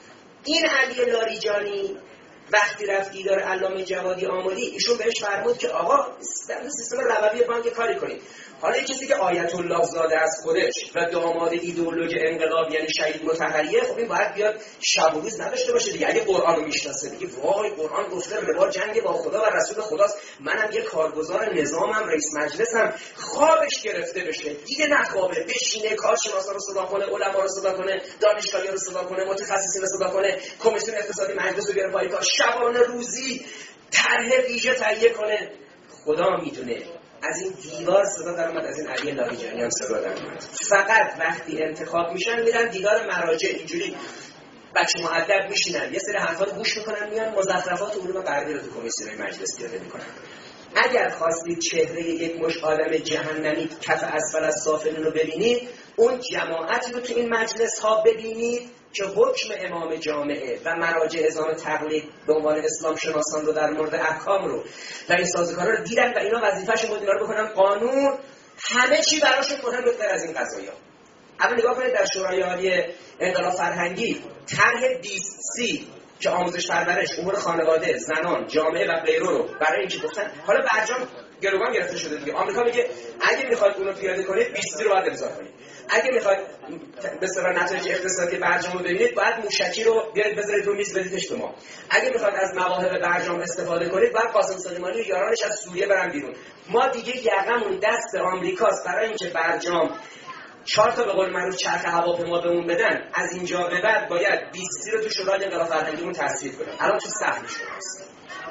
این علی لاریجانی وقتی رفت دیدار علامه جوادی آملی، ایشون بهش فرمود که آقا در سیستم ربوی بانک کاری کنید. حالا یک کسی که آیت الله زاده از خودش و داماد ایدئولوژی انقلاب یعنی شهید مطهریه، خب این باید بیاد شب و روز نداشته باشه دیگه. اگه قرآن رو میشناسه دیگه وای قرآن گفته ربا جنگ با خدا و رسول خداست، منم یه کارگزار نظامم رئیس مجلسم، خوابش گرفته بشه دیگه نخوابه، بشینه کارشناسا رو صدا کنه، علما رو صدا کنه، دانشگاهی رو صدا کنه، متخصصین رو صدا کنه، کمیسیون اقتصادی مجلس رو بیاره پای کار، شبانه روزی طرح ویژه تهیه کنه. خدا میدونه از این دیوار صدا در اومد، از این علی لاریجانی هم صدا در اومد. فقط وقتی انتخاب میشن میرن دیدار مراجع، اینجوری بچه مؤدب میشینن یه سری حرفا رو گوش میکنن، میان مزخرفات علوم غربی رو تو کمیسیون مجلس پیاده میکنن. اگر خواستید چهره یک مش آدم جهنمی کف اسفل از سافلین رو ببینید، اون جماعتی رو تو این مجلس ها ببینید که حکم امام جامعه و مراجع اذان تبلیغ به عنوان اسلام شناسان رو در مورد احکام رو و این سازوکارا رو دیدن و اینا وظیفه‌شون بود اینا رو بکنن قانون. همه چی براشون مهم بود از این قضایا. اما نگاه کنید در شورای عالی انقلاب فرهنگی طرح بیست سی که آموزش پرورش، امور خانواده، زنان، جامعه و غیره رو برای اینکه گفتن حالا برجام گروگان گرفته شده دیگه. آمریکا میگه اگه میخواید اون رو پیاده کنید بیست سی رو باید امضا کنید. اگه میخواید به اصطلاح نتایج اقتصادی برجام رو ببینید باید موشکی رو بیارید بذارید رو میز بدیدش به ما. اگه میخواید از مواهب برجام استفاده کنید باید قاسم سلیمانی و یارانش از سوریه برن بیرون. ما دیگه یقمون دست آمریکاست برای اینکه برجام چهار تا به قول معروف چرخ هواپیما بهمون بدن. از اینجا به بعد باید بیست رو تو شورای انقلاب فرهنگیمون تصویب کنیم. الان تو سهم شماست.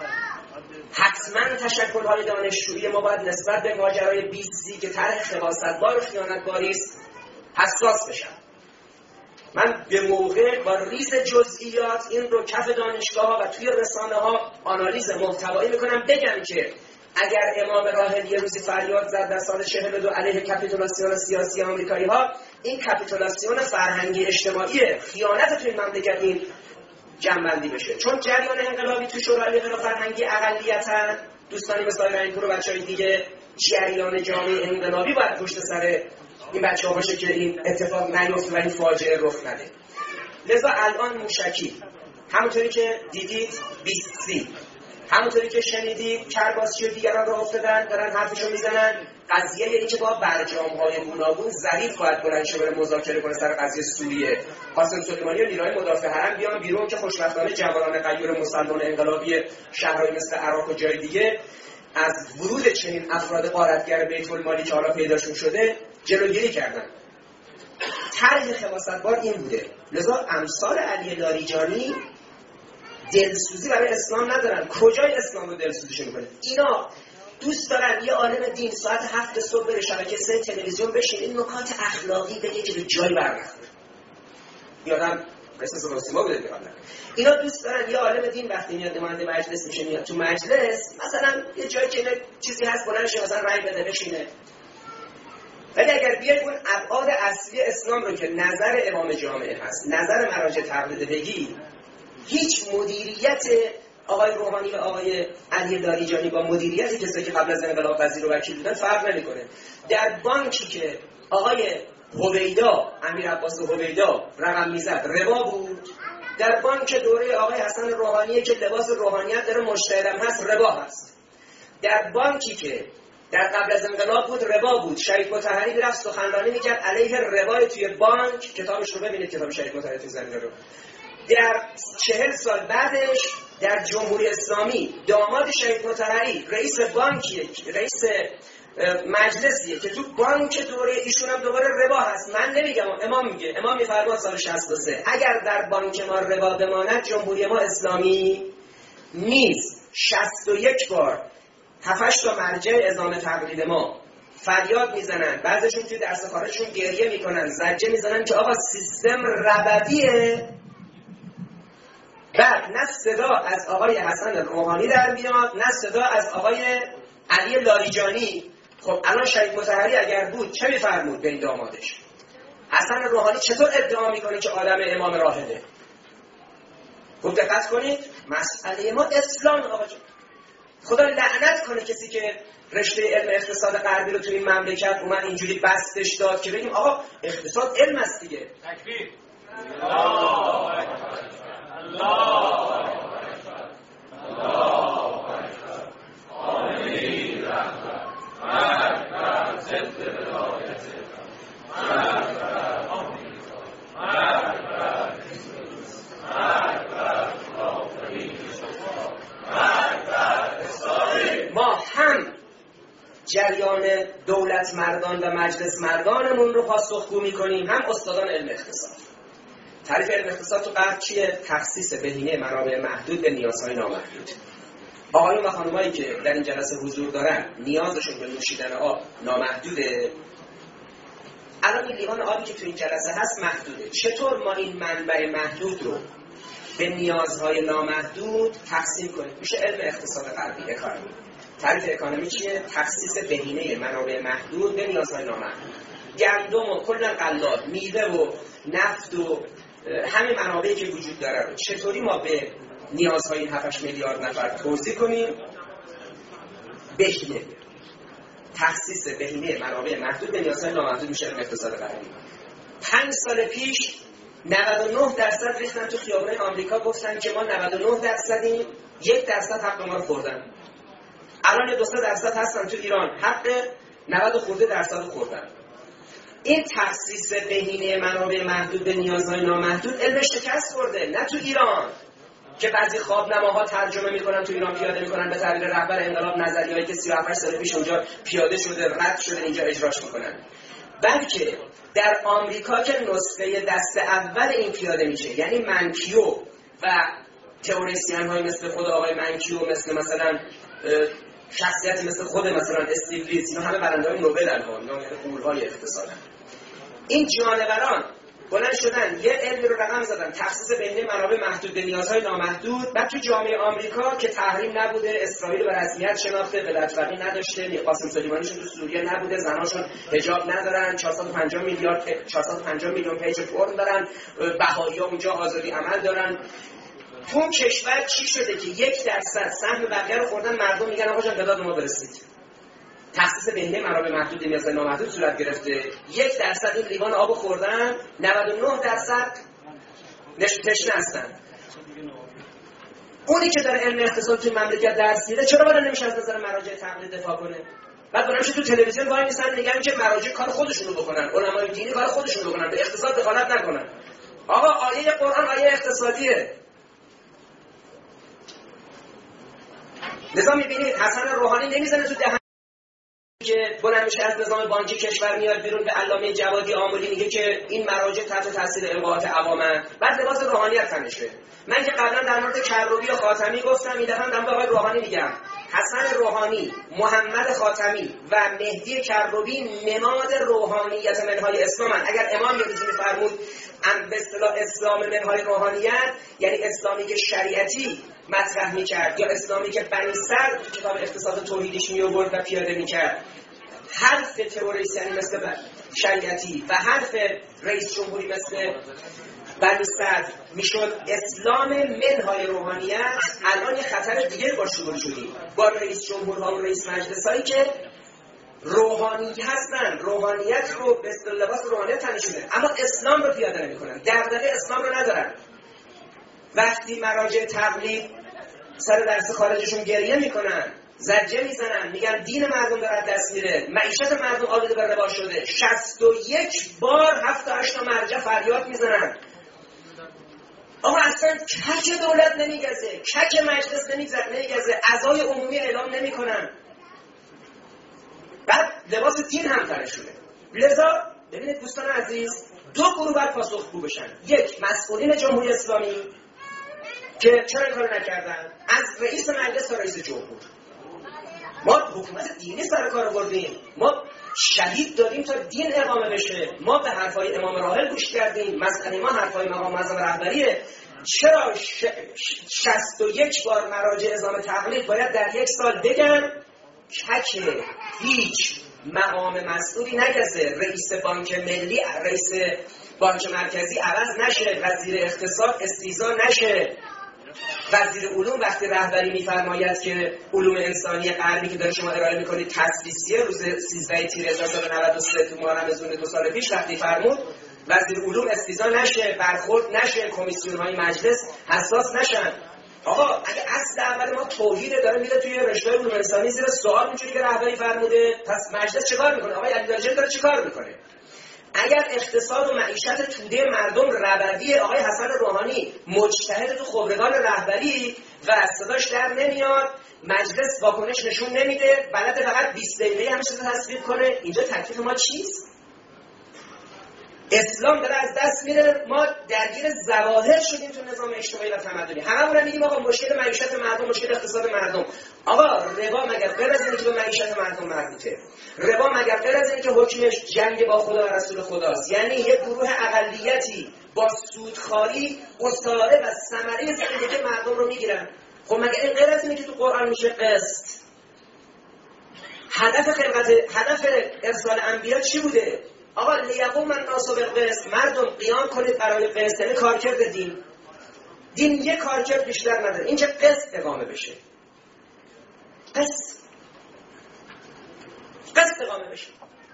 حتما تشکل‌های دانشجویی ما باید نسبت به ماجرای بیست که طرح خباثت‌بار و خیانت‌باری است حساس بشن. من به موقع با ریز جزئیات این رو کف دانشگاه و توی رسانه ها آنالیز محتوایی میکنم بگم که اگر امام راحل یه روزی فریاد زد در سال چهل و دو علیه کپیتولاسیون سیاسی آمریکایی ها، این کپیتولاسیون فرهنگی اجتماعی خیانت تو این مملکت این جنبندی بشه. چون جریان انقلابی تو شورای غیر فرهنگی اقلیتن، دوستانی مثل آقای رحیم‌پور و بچهای دیگه، جریان جامعه انقلابی باید پشت سر این بچه‌ها باشه که این اتفاق نیفته و این فاجعه رخ نده. لذا الان موشکی، همونطوری که دیدید بیست سی، همونطوری که شنیدید کرباسچی و دیگران راه افتادن دارن حرفشو میزنن، قضیه این که با برجام‌های گوناگون ظریف باید بلند شه بره مذاکره کنه سر قضیه سوریه. قاسم سلیمانی و نیروهای مدافع حرم بیان بیرون که خوشبختانه جوانان غیور مسلمان انقلابی شهرهای مثل عراق و جای دیگه از ورود چنین افراد غارتگر بیت المالی که حالا پیداشون شده جلوگیری کردن. طرح خواستگار این بوده. لذا امثال علی لاریجانی دلسوزی برای اسلام ندارن. کجای اسلام رو دلسوزیشون میکنه؟ اینا دوست دارن یه عالم دین ساعت هفت صبح بره شبکه سه تلویزیون بشین این نکات اخلاقی بگه که به جایی برنخوره. یادم رسس راسیما بوده میگم. اینا دوست دارن یه عالم دین وقتی میاد نماینده مجلس میشه میاد تو مجلس مثلا یه جایی که چیزی هست بلند شه مثلا رأی بده بشینه. ولی اگر بیاید اون ابعاد اصلی اسلام رو که نظر امام جامعه هست، نظر مراجع تقلید بگی، هیچ مدیریت آقای روحانی و آقای علی لاریجانی با مدیریت کسایی که قبل از انقلاب وزیر و وکیل بودن فرق نمیکنه. در بانکی که آقای هویدا، امیر عباس هویدا رقم میزد ربا بود، در بانک دوره آقای حسن روحانی که لباس روحانیت داره مشتهدم هست ربا هست. در بانکی که در قبل از انقلاب بود ربا بود، شریف مطهری رفت سخنرانی میکرد علیه ربا توی بانک، کتابش رو ببینید کتاب شریف مطهری تو زمینه رو. در چهل سال بعدش در جمهوری اسلامی داماد شریف مطهری رئیس بانکیه، رئیس مجلسیه که تو بانک دوره ایشون هم دوباره ربا هست. من نمیگم، امام میگه، امام میفرماد سال شصت و سه اگر در بانک ما ربا بماند جمهوری ما اسلامی نیست. شصت و یک بار هفتش تا مرجع اعزام تقلید ما فریاد میزنن، بعضیشون توی درس خارجشون گریه میکنن، زجه میزنن که آقا سیستم ربویه. بعد نه صدا از آقای حسن روحانی در میاد نه صدا از آقای علی لاریجانی. خب الان شریف مطهری اگر بود چه میفرمود به این دامادش؟ حسن روحانی چطور ادعا میکنه که آدم امام راهده؟ خوب دقت کنید، مسئله ما اسلام. آقا خدا لعنت کنه کسی که رشته علم اقتصاد غربی رو تو این مملکت اومد اینجوری بستش داد که بگیم آقا اقتصاد علم است دیگه. تکبیر. الله اکبر. الله اکبر. الله اکبر. آمین رحمت. مرد ضد ولایت. مرد آمین. مرد ما هم جریان دولت مردان و مجلس مردانمون رو پاسخگو می‌کنیم، هم استادان علم اقتصاد. تعریف علم اقتصاد تو غرب چیه؟ تخصیص بهینه منابع محدود به نیازهای نامحدود. آقایون و خانمایی که در این جلسه حضور دارن نیازشون به نوشیدن آب نامحدوده. الان این لیوان آبی که تو این جلسه هست محدوده. چطور ما این منبع محدود رو به نیازهای نامحدود تقسیم کنیم؟ میشه علم اقتصاد غربی، اکانومی. تعریف اکانومی چیه؟ تخصیص بهینه منابع محدود به نیازهای نامحدود. گندم و کلا غلات، میوه و نفت و همه منابعی که وجود داره رو چطوری ما به نیازهای این هفت میلیارد نفر توزیع کنیم؟ بهینه، تخصیص بهینه منابع محدود به نیازهای نامحدود میشه علم اقتصاد غربی. پنج سال پیش نود و نه درصد ریختن تو خیابونای آمریکا گفتن که ما نود و نه درصدیم، یک درصد حق ما رو خوردن. الان دو سه درصد هستن تو ایران حق نود خورده درصد خوردن. این تخصیص بهینه منابع محدود به نیازهای نامحدود علم شکست خورده. نه تو ایران که بعضی خوابنماها ترجمه میکنن تو ایران پیاده میکنن به تعبیر رهبر انقلاب نظریه‌ای که سی و هفت سال پیش اونجا پیاده شده رد شده اینجا اجراش میکنن، بلکه در آمریکا که نسخه دست اول این پیاده میشه، یعنی منکیو و تئوریسین های مثل خود آقای منکیو، مثل مثلا شخصیتی مثل خود مثلا استیو ریز، اینا همه برنده های نوبل الان، اینا غول‌های اقتصادن. این جانوران بلند شدن یه علمی رو رقم زدن، تخصیص بین منابع محدود به نیازهای نامحدود. بعد تو جامعه آمریکا که تحریم نبوده، اسرائیل به رسمیت شناخته، ولایت‌فقیه نداشته، قاسم سلیمانیشون تو سوریه نبوده، زناشون حجاب ندارن، چهارصد و پنجاه میلیارد چهارصد و پنجاه میلیون پیج فرم دارن، بهائی‌ها اونجا آزادی عمل دارن. تو اون کشور چی شده که یک درصد سهم بقیه رو خوردن، مردم میگن آقا جان به ما برسید. تخصیص بهینه منابع محدود نیاز نامحدود صورت گرفته، یک درصد این لیوان آب خوردن، نود و نه درصد تشنه هستن. اونی که داره علم اقتصاد توی مملکت درس میده چرا باید نمیشه از نظر مراجع تقلید دفاع کنه؟ بعد برای تو تلویزیون وای میسن میگن که مراجع کار خودشونو بکنن، علمای دینی کار خودشونو بکنن، به اقتصاد دخالت نکنن. آقا آیه قرآن آیه اقتصادیه. لذا میبینید حسن روحانی نمیزنه تو دهن که بلند میشه از نظام بانکی کشور میاد بیرون، به علامه جوادی آملی میگه که این مراجع تحت تاثیر القاءات عوامن، بعد لباس روحانیت تنشه. من که قبلا در مورد کروبی و خاتمی گفتم، این دفعه دارم به آقای روحانی میگم حسن روحانی، محمد خاتمی و مهدی کروبی نماد روحانیت منهای اسلامن. اگر امام یه روزی میفرمود به اصطلاح اسلام منهای روحانیت یعنی اسلامی که شریعتی مطرح میکرد یا اسلامی که بنی سر تو کتاب اقتصاد توحیدیش میآورد و پیاده میکرد، حرف تروریستی مثل شریعتی و حرف رئیس جمهوری مثل بنی سر میشد اسلام منهای روحانیت، الان یه خطر دیگه با شروع شدیم با رئیس جمهورها و رئیس مجلسایی که روحانی هستن، روحانیت رو به اصطلاح لباس روحانیت تنشونه، اما اسلام رو پیاده نمی‌کنن، دغدغه اسلام رو ندارن. وقتی مراجع تقلید سر درس خارجشون گریه میکنن، زجه میزنن، میگن دین مردم داره دست میره، معیشت مردم آلوده به ربا شده، شصت و یک بار هفت تا هشت تا مرجع فریاد میزنن. آقا اصلا کک دولت نمیگزه، کک مجلس نمیگزه، اعضای عمومی اعلام نمیکنن، بعد لباس دین هم تنشونه. لذا ببینید دوستان عزیز، دو گروه باید پاسخگو بشن. یک، مسئولین جمهوری اسلامی که چرا این کارو نکردن، از رئیس مجلس تا رئیس جمهور. ما حکومت دینی سر کار آوردیم، ما شهید دادیم تا دین اقامه بشه، ما به حرفای امام راحل گوش کردیم، مسئله ما حرفای مقام معظم رهبریه. چرا ش... شصت و یک بار مراجع نظام تقلید باید در یک سال بگن کک هیچ مقام مسئولی نگذه، رئیس بانک ملی، رئیس بانک مرکزی عوض نشه، وزیر اقتصاد استیضا نشه، وزیر علوم وقتی رهبری میفرماید که علوم انسانی غربی که داره شما ارائه میکنید تسلیسیه، روز سیزده تیر هزار و سیصد و نود و سه تو محرم از دو سال پیش وقتی فرمود وزیر علوم استیضا نشه، برخورد نشه، کمیسیون های مجلس حساس نشن. آقا اگه اصل اول ما توحید داره میره توی رشته علوم انسانی زیر سوال می‌چونه که رهبری فرموده، پس مجلس چیکار میکنه؟ آقای علی لاریجانی داره چیکار میکنه؟ اگر اقتصاد و معیشت توده مردم ربوی آقای حسن روحانی مجتهد تو خبرگان رهبری و صداش در نمیاد، مجلس واکنش نشون نمیده، بلد فقط بیست دقیقه همه چیز تصویب کنه، اینجا تکلیف ما چیست؟ اسلام داره از دست میره، ما درگیر ظواهر شدیم تو نظام اجتماعی و تمدنی. هممون میگیم آقا مشکل معیشت مردم، مشکل اقتصاد مردم. آقا ربا مگر غیر از اینه که به معیشت مردم مربوطه؟ ربا مگر غیر از اینه که حکمش جنگ با خدا و رسول خداست؟ یعنی یک گروه اقلیتی با سودخواری قصاره و ثمره زندگی مردم رو میگیرن. خب مگر این غیر از اینه که تو قرآن میشه قسط؟ هدف خلقت، هدف ارسال انبیا چی بوده؟ آقا لیقوم الناس بالقسط، مردم قیام کنید برای قسط، یعنی کارکرد دین. دین یک کارکرد بیشتر نداره، این که قسط اقامه بشه. قسط قسط اقامه بشه.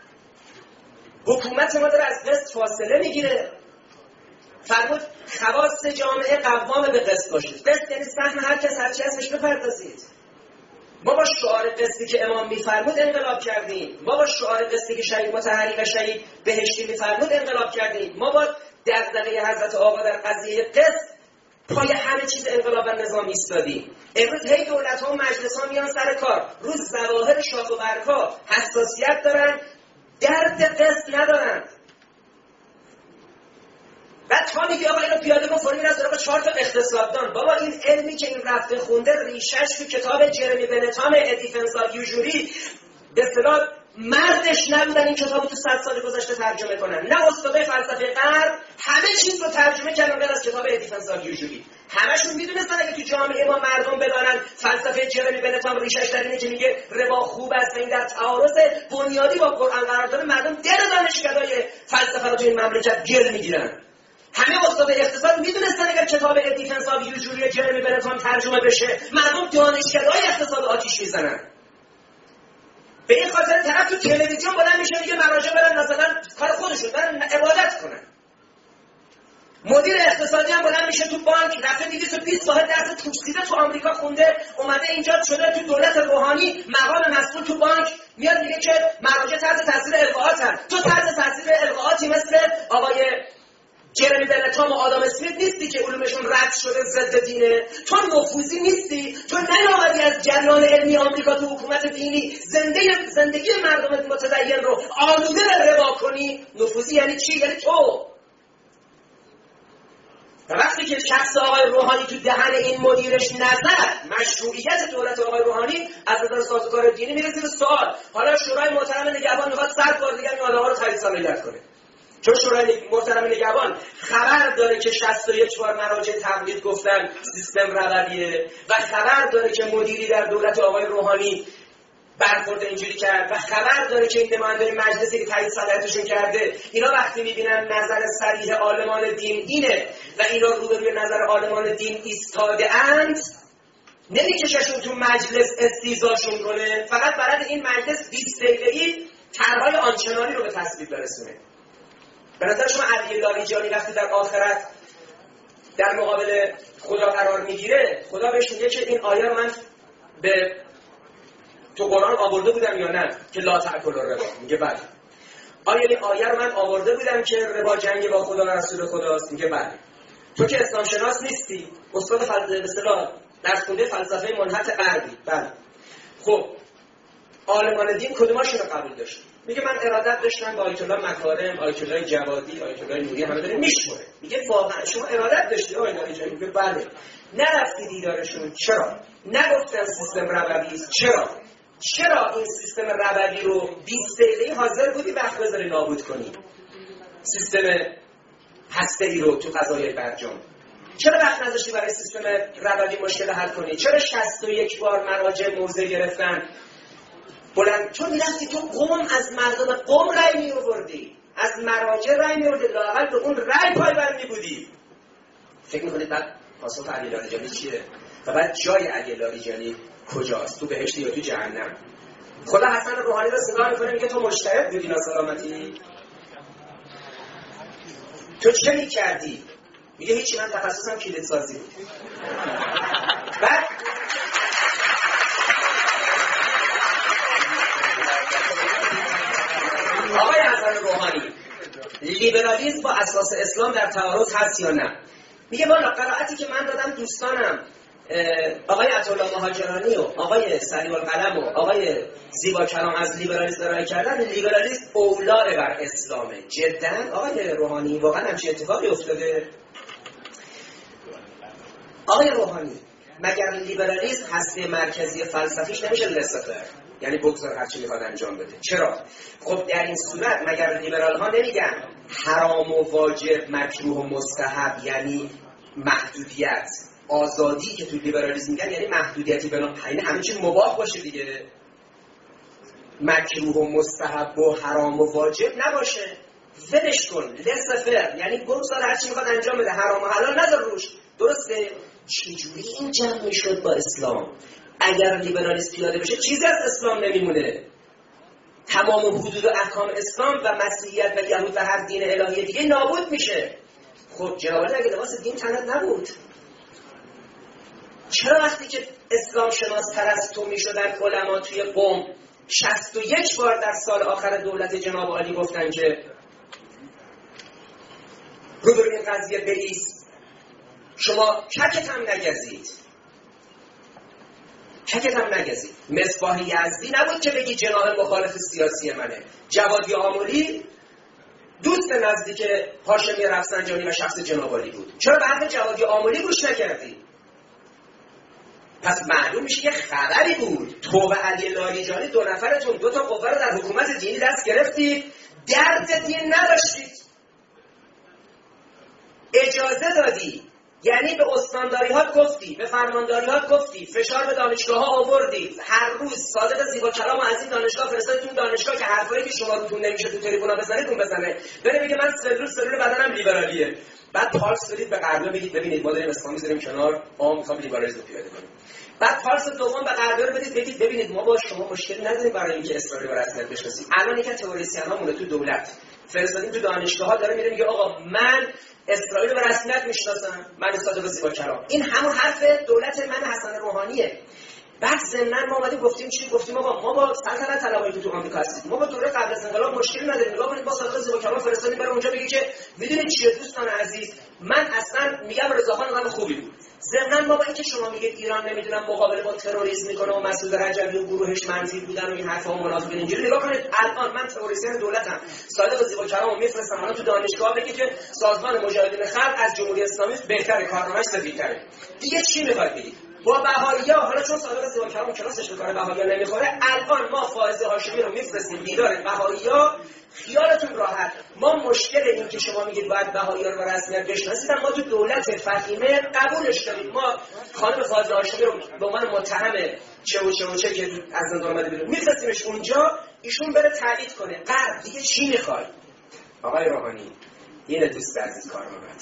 حکومت ما داره از قسط فاصله میگیره. فرمود خواص جامعه قوام به قسط باشید. قسط یعنی سهم هر کس هر چی هستش بپردازید. ما با شعار قسطی که امام میفرمود انقلاب کردیم. ما با شعار قسطی که شهید مطهری و شهید بهشتی میفرمود انقلاب کردیم. ما با دغدغه حضرت آقا در قضیه قسط پای همه چیز انقلاب و نظام ایستادیم. امروز هی دولت‌ها و مجلس‌ها میان سر کار، روز ظواهر شاخ و برگ‌ها حساسیت دارن، درد قسط ندارن. بعد تا میگی آقا اینو پیاده کن، فرمی از داره با چهار تا اقتصاددان. بابا این علمی که این رفته خونده ریشش تو کتاب جرمی بنتام ادیفنس آف یوژوری به اصطلاح مردش نبودن این کتابو تو صد سال گذشته ترجمه کنن، نه استادای فلسفه غرب همه چیز رو ترجمه کردن غیر از کتاب ادیفنس آف یوژولی. همشون میدونستن اگه تو جامعه ما مردم بدانن فلسفه جرمی بنتام ریشش در اینه که میگه ربا خوب است و این در تعارض بنیادی با قرآن قرار داره، مردم دل دانشگاه‌های فلسفه رو تو این مملکت گل میگیرن. همه استادای اقتصاد میدونستن اگر کتاب ادیفنس آف یوژولی جرمی بنتام ترجمه بشه مردم دانشگاه‌های اقتصاد آتیش میزنن. به این خاطر طرف تو تلویزیون بلند میشه میگه مراجع برن مثلا کار خودشون برن عبادت کنن. مدیر اقتصادی هم بلند میشه تو بانک رفته دیگه تو بیست واحد درس توکسیده تو آمریکا خونده اومده اینجا شده تو دولت روحانی مقام مسئول تو بانک میاد میگه که مراجع تحت تاثیر القاءات هست. تو تحت تاثیر القاءاتی مثل آقای جرمی بنتام و آدام اسمیت نیستی که علومشون رد شده ضد دینه. تو نفوذی نیستی، تو نیامدی از جریان علمی آمریکا تو حکومت دینی زنده زندگی مردم متدین رو آلوده به ربا کنی. نفوذی یعنی چی؟ یعنی تو. و وقتی که شخص آقای روحانی تو دهن این مدیرش نزد مشروعیت دولت آقای روحانی از نظر سازوکار دینی میره زیر سوال. حالا شورای محترم نگهبان میخواد صد بار دیگه این آدم‌ها رو تجدید عملیات کنه، چون شورای محترم نگهبان خبر داره که شصت و یک بار مراجع تقلید گفتن سیستم ربویه و خبر داره که مدیری در دولت آقای روحانی برخورد اینجوری کرد و خبر داره که این نماینده مجلسی که تایید صلاحیتشون کرده اینا وقتی میبینن نظر صریح عالمان دین اینه و اینا روبروی نظر عالمان دین ایستاده اند نمیکششون تو مجلس استیضاحشون کنه، فقط برای این مجلس بیست دقیقه‌ای طرحهای آنچنانی رو به تصویب برسونه. به نظر شما علی لاریجانی وقتی در آخرت در مقابل خدا قرار میگیره خدا بهش میگه که این آیه من به تو قرآن آورده بودم یا نه که لا تأکلوا الربا؟ میگه بله. آیا این آیه رو من آورده بودم که ربا جنگ با خدا و رسول خداست؟ میگه بله. تو که اسلام شناس نیستی، استاد فلسفه به اصطلاح درس خونده فلسفه منحت غربی. بله. خب عالمان دین کدوماشون رو قبول داشت؟ میگه من ارادت داشتم با آیت الله مکارم، آیت الله جوادی، آیت الله نوری همه داره میشمره. میگه واقعا شما ارادت داشتی آقای لاریجانی؟ میگه بله. نرفتی دیدارشون؟ چرا؟ نگفتن سیستم ربوی است؟ چرا؟ چرا این سیستم ربوی رو بیست دقیقه حاضر بودی وقت بذاری نابود کنی؟ سیستم هسته‌ای رو تو قضایای برجام چرا وقت نذاشتی برای سیستم ربوی مشکل حل کنی؟ چرا شصت و یک بار مراجع موضع گرفتن؟ بلند تو میرفتی تو قوم از مردم قوم رای می آوردی، از مراجع رای می آوردی، لااقل به اون رای پایبند می بودی. فکر میکنید بعد پاسخ علی لاریجانی چیه؟ و بعد جای علی لاریجانی کجاست؟ تو بهشت یا تو جهنم؟ خدا حسن روحانی رو نگاه میکنه میگه تو مجتهد بودی ناسلامتی؟ تو چه میکردی؟ میگه هیچی، من تخصصم کلید سازی بود. بعد آقای حسن روحانی لیبرالیسم با اساس اسلام در تعارض هست یا نه؟ میگه والا قرائتی که من دادم دوستانم آقای عطاالله مهاجرانی و آقای سریع القلم و آقای زیبا کلام از لیبرالیسم ارائه کردن، لیبرالیسم اولا بر اسلامه. جدا آقای روحانی واقعا همچین اتفاقی افتاده؟ آقای روحانی مگر لیبرالیسم هسته مرکزی فلسفیش نمیشه لسفر؟ یعنی بگذار هرچی میخواد انجام بده. چرا؟ خب در این صورت مگر لیبرال ها نمیگن حرام و واجب مکروه و مستحب یعنی محدودیت؟ آزادی که تو لیبرالیسم میگن یعنی محدودیتی بنا، یعنی همه چی مباح باشه دیگه، مکروه و مستحب و حرام و واجب نباشه، ولش کن، لسفر یعنی بگذار هرچی میخواد انجام بده، حرام و حلال نذار روش. درسته؟ چجوری این جمع میشد با اسلام؟ اگر لیبرالیسم پیاده بشه چیزی از اسلام نمیمونه، تمام حدود و احکام اسلام و مسیحیت و یهود و هر دین الهی دیگه نابود میشه. خب جناب اگه لباس دین تنت نبود، چرا وقتی که اسلام شناس پرستو میشدن علما توی قم شصت و یک بار در سال آخر دولت جناب عالی گفتن که روبروی این قضیه بایست، شما ککت هم نگزید، ککت هم نگزید. مصباح یزدی نبود که بگی جناح مخالف سیاسی منه، جوادی آملی دوست نزدیک هاشمی رفسنجانی و شخص جناب عالی بود. چرا به حرف جوادی آملی گوش نکردی؟ پس معلوم میشه که خبری بود. تو و علی لاریجانی دو نفرتون دو تا قوه رو در حکومت دینی دست گرفتید، درد دین نداشتید، اجازه دادی، یعنی به استانداری‌هات گفتی، به فرمانداری‌هات گفتی، فشار به دانشگاه‌ها آوردی، هر روز صادق زیبا کلام از این دانشگاه فرستادتون دانشگاه که حرفایی که شما روتون نمیشه تو تلفن‌ها بزنیدتون بزنه، بره بگه من سلول سلول بدنم لیبرالیه. بعد پالس بدید به غربیا بگید ببینید ما داریم اسلام می‌ذاریم کنار، ما می‌خوام لیبرالیسم پیاده کنیم. بعد پالس دوم به غربیا بدید بگید ببینید ما با شما مشکلی نداریم برای اینکه اسرائیل رو رسمیت بشناسیم. الان یک تئوریسین‌هامون تو دولت فرستادیم تو دانشگاه‌ها داره میره میگه آقا من اسرائیل به رسمیت میشناسم، من صادق زیبا کلام. این همون حرف دولت من حسن روحانیه. بعد ضمناً ما اومدیم گفتیم چی؟ گفتیم آقا ما با سلطنت طلبایی که تو آمریکا هستیم، ما با دوره قبل از انقلاب مشکلی نداریم. نگاه کنید با صادق زیبا کلام فرستادیم برای اونجا بگه که میدونید چیه دوستان عزیز، من اصلا میگم رضاخان آدم خوبی بود. ضمناً ما با اینکه شما میگید ایران نمیدونم مقابله با تروریسم میکنه و مسعود رجبی و گروهش منفی بودن و این حرفا و منافقین اینجوری، نگاه کنید الان من تئوریسین دولتم، صادق زیبا کلامو میفرستم الان تو دانشگاه بگه که سازمان مجاهدین خلق از جمهوری اسلامی بهتره، کارنامه‌اش سفیدتره. دیگه چی میخواید بگید؟ با بهائی‌ها حالا چون صادق زیبا کلام کلاسش به کار بهائی‌ها نمیخوره، الان ما فائز هاشمی رو میفرستیم دیدار بهائی‌ها. خیالتون راحت، ما مشکل این که شما میگید باید بهائی‌ها رو به رسمیت بشناسید ما تو دولت فهیمه قبولش داریم. ما خانم فائزه هاشمی رو به عنوان متهم چه و چه و چه که از زندان اومده بیرون میفرستیمش اونجا، ایشون بره تایید کنه. غرب دیگه چی میخواد؟ آقای روحانی اینه دوست عزیز کارنامه‌ات.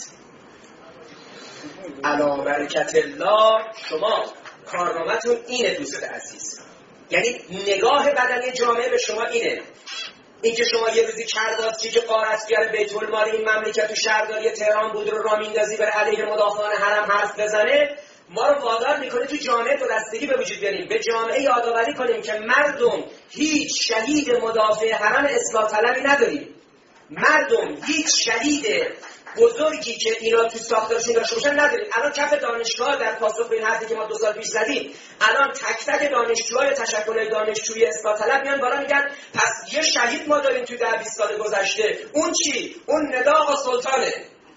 علی برکت الله شما کارنامه‌تون اینه دوست عزیز، یعنی نگاه بدنی جامعه به شما اینه. اینکه شما یه روزی کرباسچی که غارتگر بیت المال این مملکت و شهرداری تهران بود رو راه میندازی بر علیه مدافعان حرم حرف بزنه، ما رو وادار میکنه تو جامعه دو دستگی به وجود بیاریم، به جامعه یادآوری کنیم که مردم هیچ شهید مدافع حرم اصلاح طلبی نداریم. مردم هیچ شهید بزرگی که اینا تو ساختارشون داشته باشن نداریم. الان کف دانشگاه در پاسخ به این حرفی که ما دو سال پیش زدیم، الان تک تک دانشجوهای تشکل دانشجویی اصلاح طلب میان بالا میگن پس یه شهید ما داریم تو ده بیست سال گذشته. اون چی؟ اون ندا آقا سلطانه.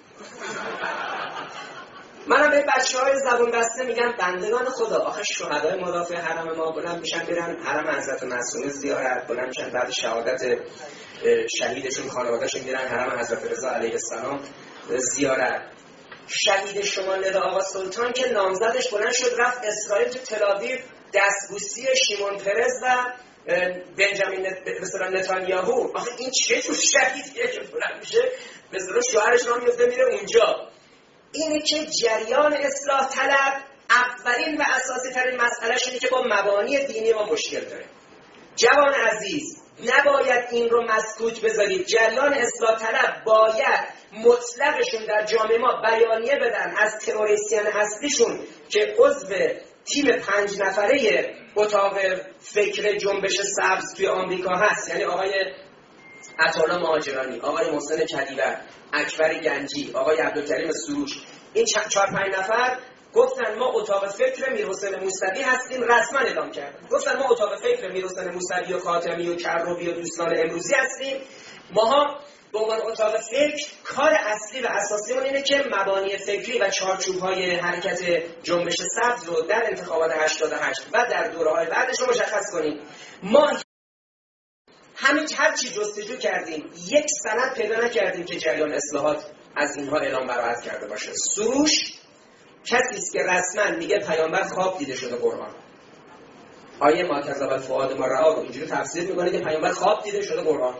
منم به بچه‌های زبون بسته میگم بندگان خدا، آخه شهدای مدافع حرم ما بلند میشن برن حرم حضرت معصومه زیارت، بلند میشن بعد شهادت شهیدشون خانواده‌شون میرن حرم حضرت رضا علیه السلام زیارت. شهید شما ندا آقا سلطان که نامزدش بلند شد رفت اسرائیل تو تل‌آویو دستبوسی شیمون پرز و بنجامین مثلا نتانیاهو. آخه این چه جور شهیدیه که بلند میشه به زور شوهرش را میفته میره اونجا؟ اینه که جریان اصلاح طلب اولین و اساسی ترین مسئلهش اینه که با مبانی دینی ما مشکل داره. جوان عزیز نباید این رو مسکوت بذارید. جریان اصلاح طلب باید مطلقشون در جامعه ما بیانیه بدن از تروریستیان اصلیشون که عضو تیم پنج نفره اتاق فکر جنبش سبز توی آمریکا هست، یعنی آقای عطاالله مهاجرانی، آقای محسن کدیور، اکبر گنجی، آقای عبدالکریم سروش. این چهار پنج نفر گفتن ما اتاق فکر میرحسین موسوی هستیم، رسما اعلام کردن. گفتن ما اتاق فکر میرحسین موسوی و خاتمی و کروبی و دوستان امروزی هستیم. ماها به عنوان اتاق فکر کار اصلی و اساسیمون اینه که مبانی فکری و چارچوب‌های حرکت جنبش سبز رو در انتخابات هشتاد و هشت و در دوره‌های بعدش رو مشخص کنیم. ما همین هر چی جستجو کردیم یک سند پیدا نکردیم که جریان اصلاحات از اینها اعلام براءت کرده باشه. سروش کسی است که رسما میگه پیامبر خواب دیده شده قرآن. آیه ما کذب الفؤاد ما رآه رو اینجوری تفسیر میکنه که پیامبر خواب دیده شده قرآن.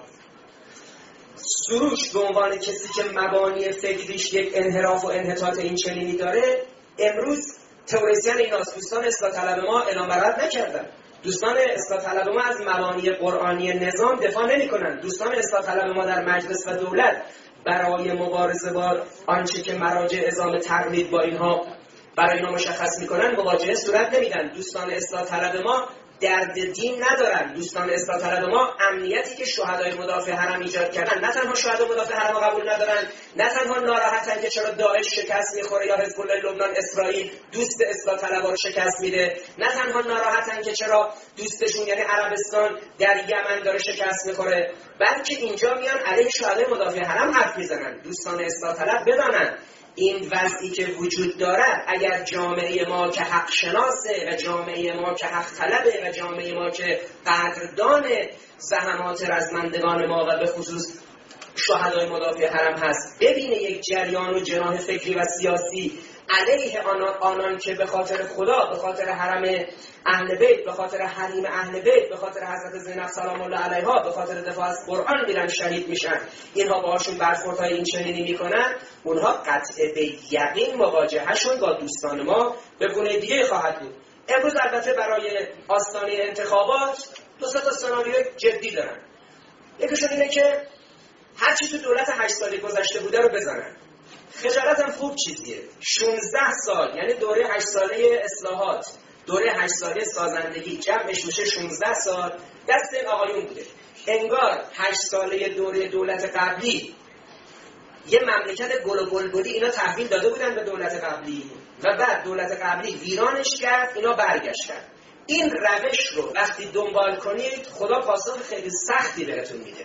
سروش به عنوان کسی که مبانی فکریش یک انحراف و انحطاط این چنینی داره، امروز تئوریسین ایناست. دوستان اصلاح طلب ما اعلام براءت نکردن. دوستان اصلاح طلب ما از مبانی قرآنی نظام دفاع نمی‌کنند. دوستان اصلاح طلب ما در مجلس و دولت برای مبارزه با آنچه که مراجع اعزام تقلید با اینها برای اینا مشخص می‌کنند مواجهه صورت نمیدن. دوستان اصلاح طلب ما درد دین ندارن. دوستان اصلاح طلب ما امنیتی که شهدای مدافع حرم ایجاد کردن، نه تنها شهدای مدافع حرم قبول ندارن، نه تنها ناراحتن که چرا داعش شکست میخوره یا حزب الله لبنان اسرائیل دوست اصلاح طلبها رو شکست میده، نه تنها ناراحتن که چرا دوستشون یعنی عربستان در یمن داره شکست میخوره، بلکه اینجا میان علیه شهدای مدافع حرم حرف میزنن. دوستان اصلاح طلب بدانن این وضعی که وجود دارد اگر جامعه ما که حق شناسه و جامعه ما که حق طلبه و جامعه ما که قدردان زحمات رزمندگان ما و به خصوص شهدای مدافع حرم هست، ببینه یک جریان و جناح فکری و سیاسی علیه آنان, آنان که به خاطر خدا، به خاطر حرم اهل بیت، به خاطر حریم اهل بیت، به خاطر حضرت زینب سلام الله علیها، به خاطر دفاع از قرآن میرن شهید میشن، اینها باهاشون برخوردهای این چنینی میکنن، اونها قطع به یقین مواجههشون با دوستان ما به گونه دیگه خواهد بود. امروز البته برای آستانه انتخابات دو سه تا سناریوی جدی دارن. یکیشون اینه که هر چی تو دولت هشت ساله گذشته بوده رو بزنن. خجالت هم خوب چیزیه. شانزده سال یعنی دوره هشت ساله اصلاحات، دوره هشت ساله سازندگی جمعش میشه شانزده سال دست این آقایون بوده. انگار هشت ساله دوره دولت قبلی یه مملکت گل و بلبلی اینا تحویل داده بودن به دولت قبلی و بعد دولت قبلی ویرانش کرد، اینا برگشتن. این روش رو وقتی دنبال کنید خدا پاسخ خیلی سختی بهتون میده.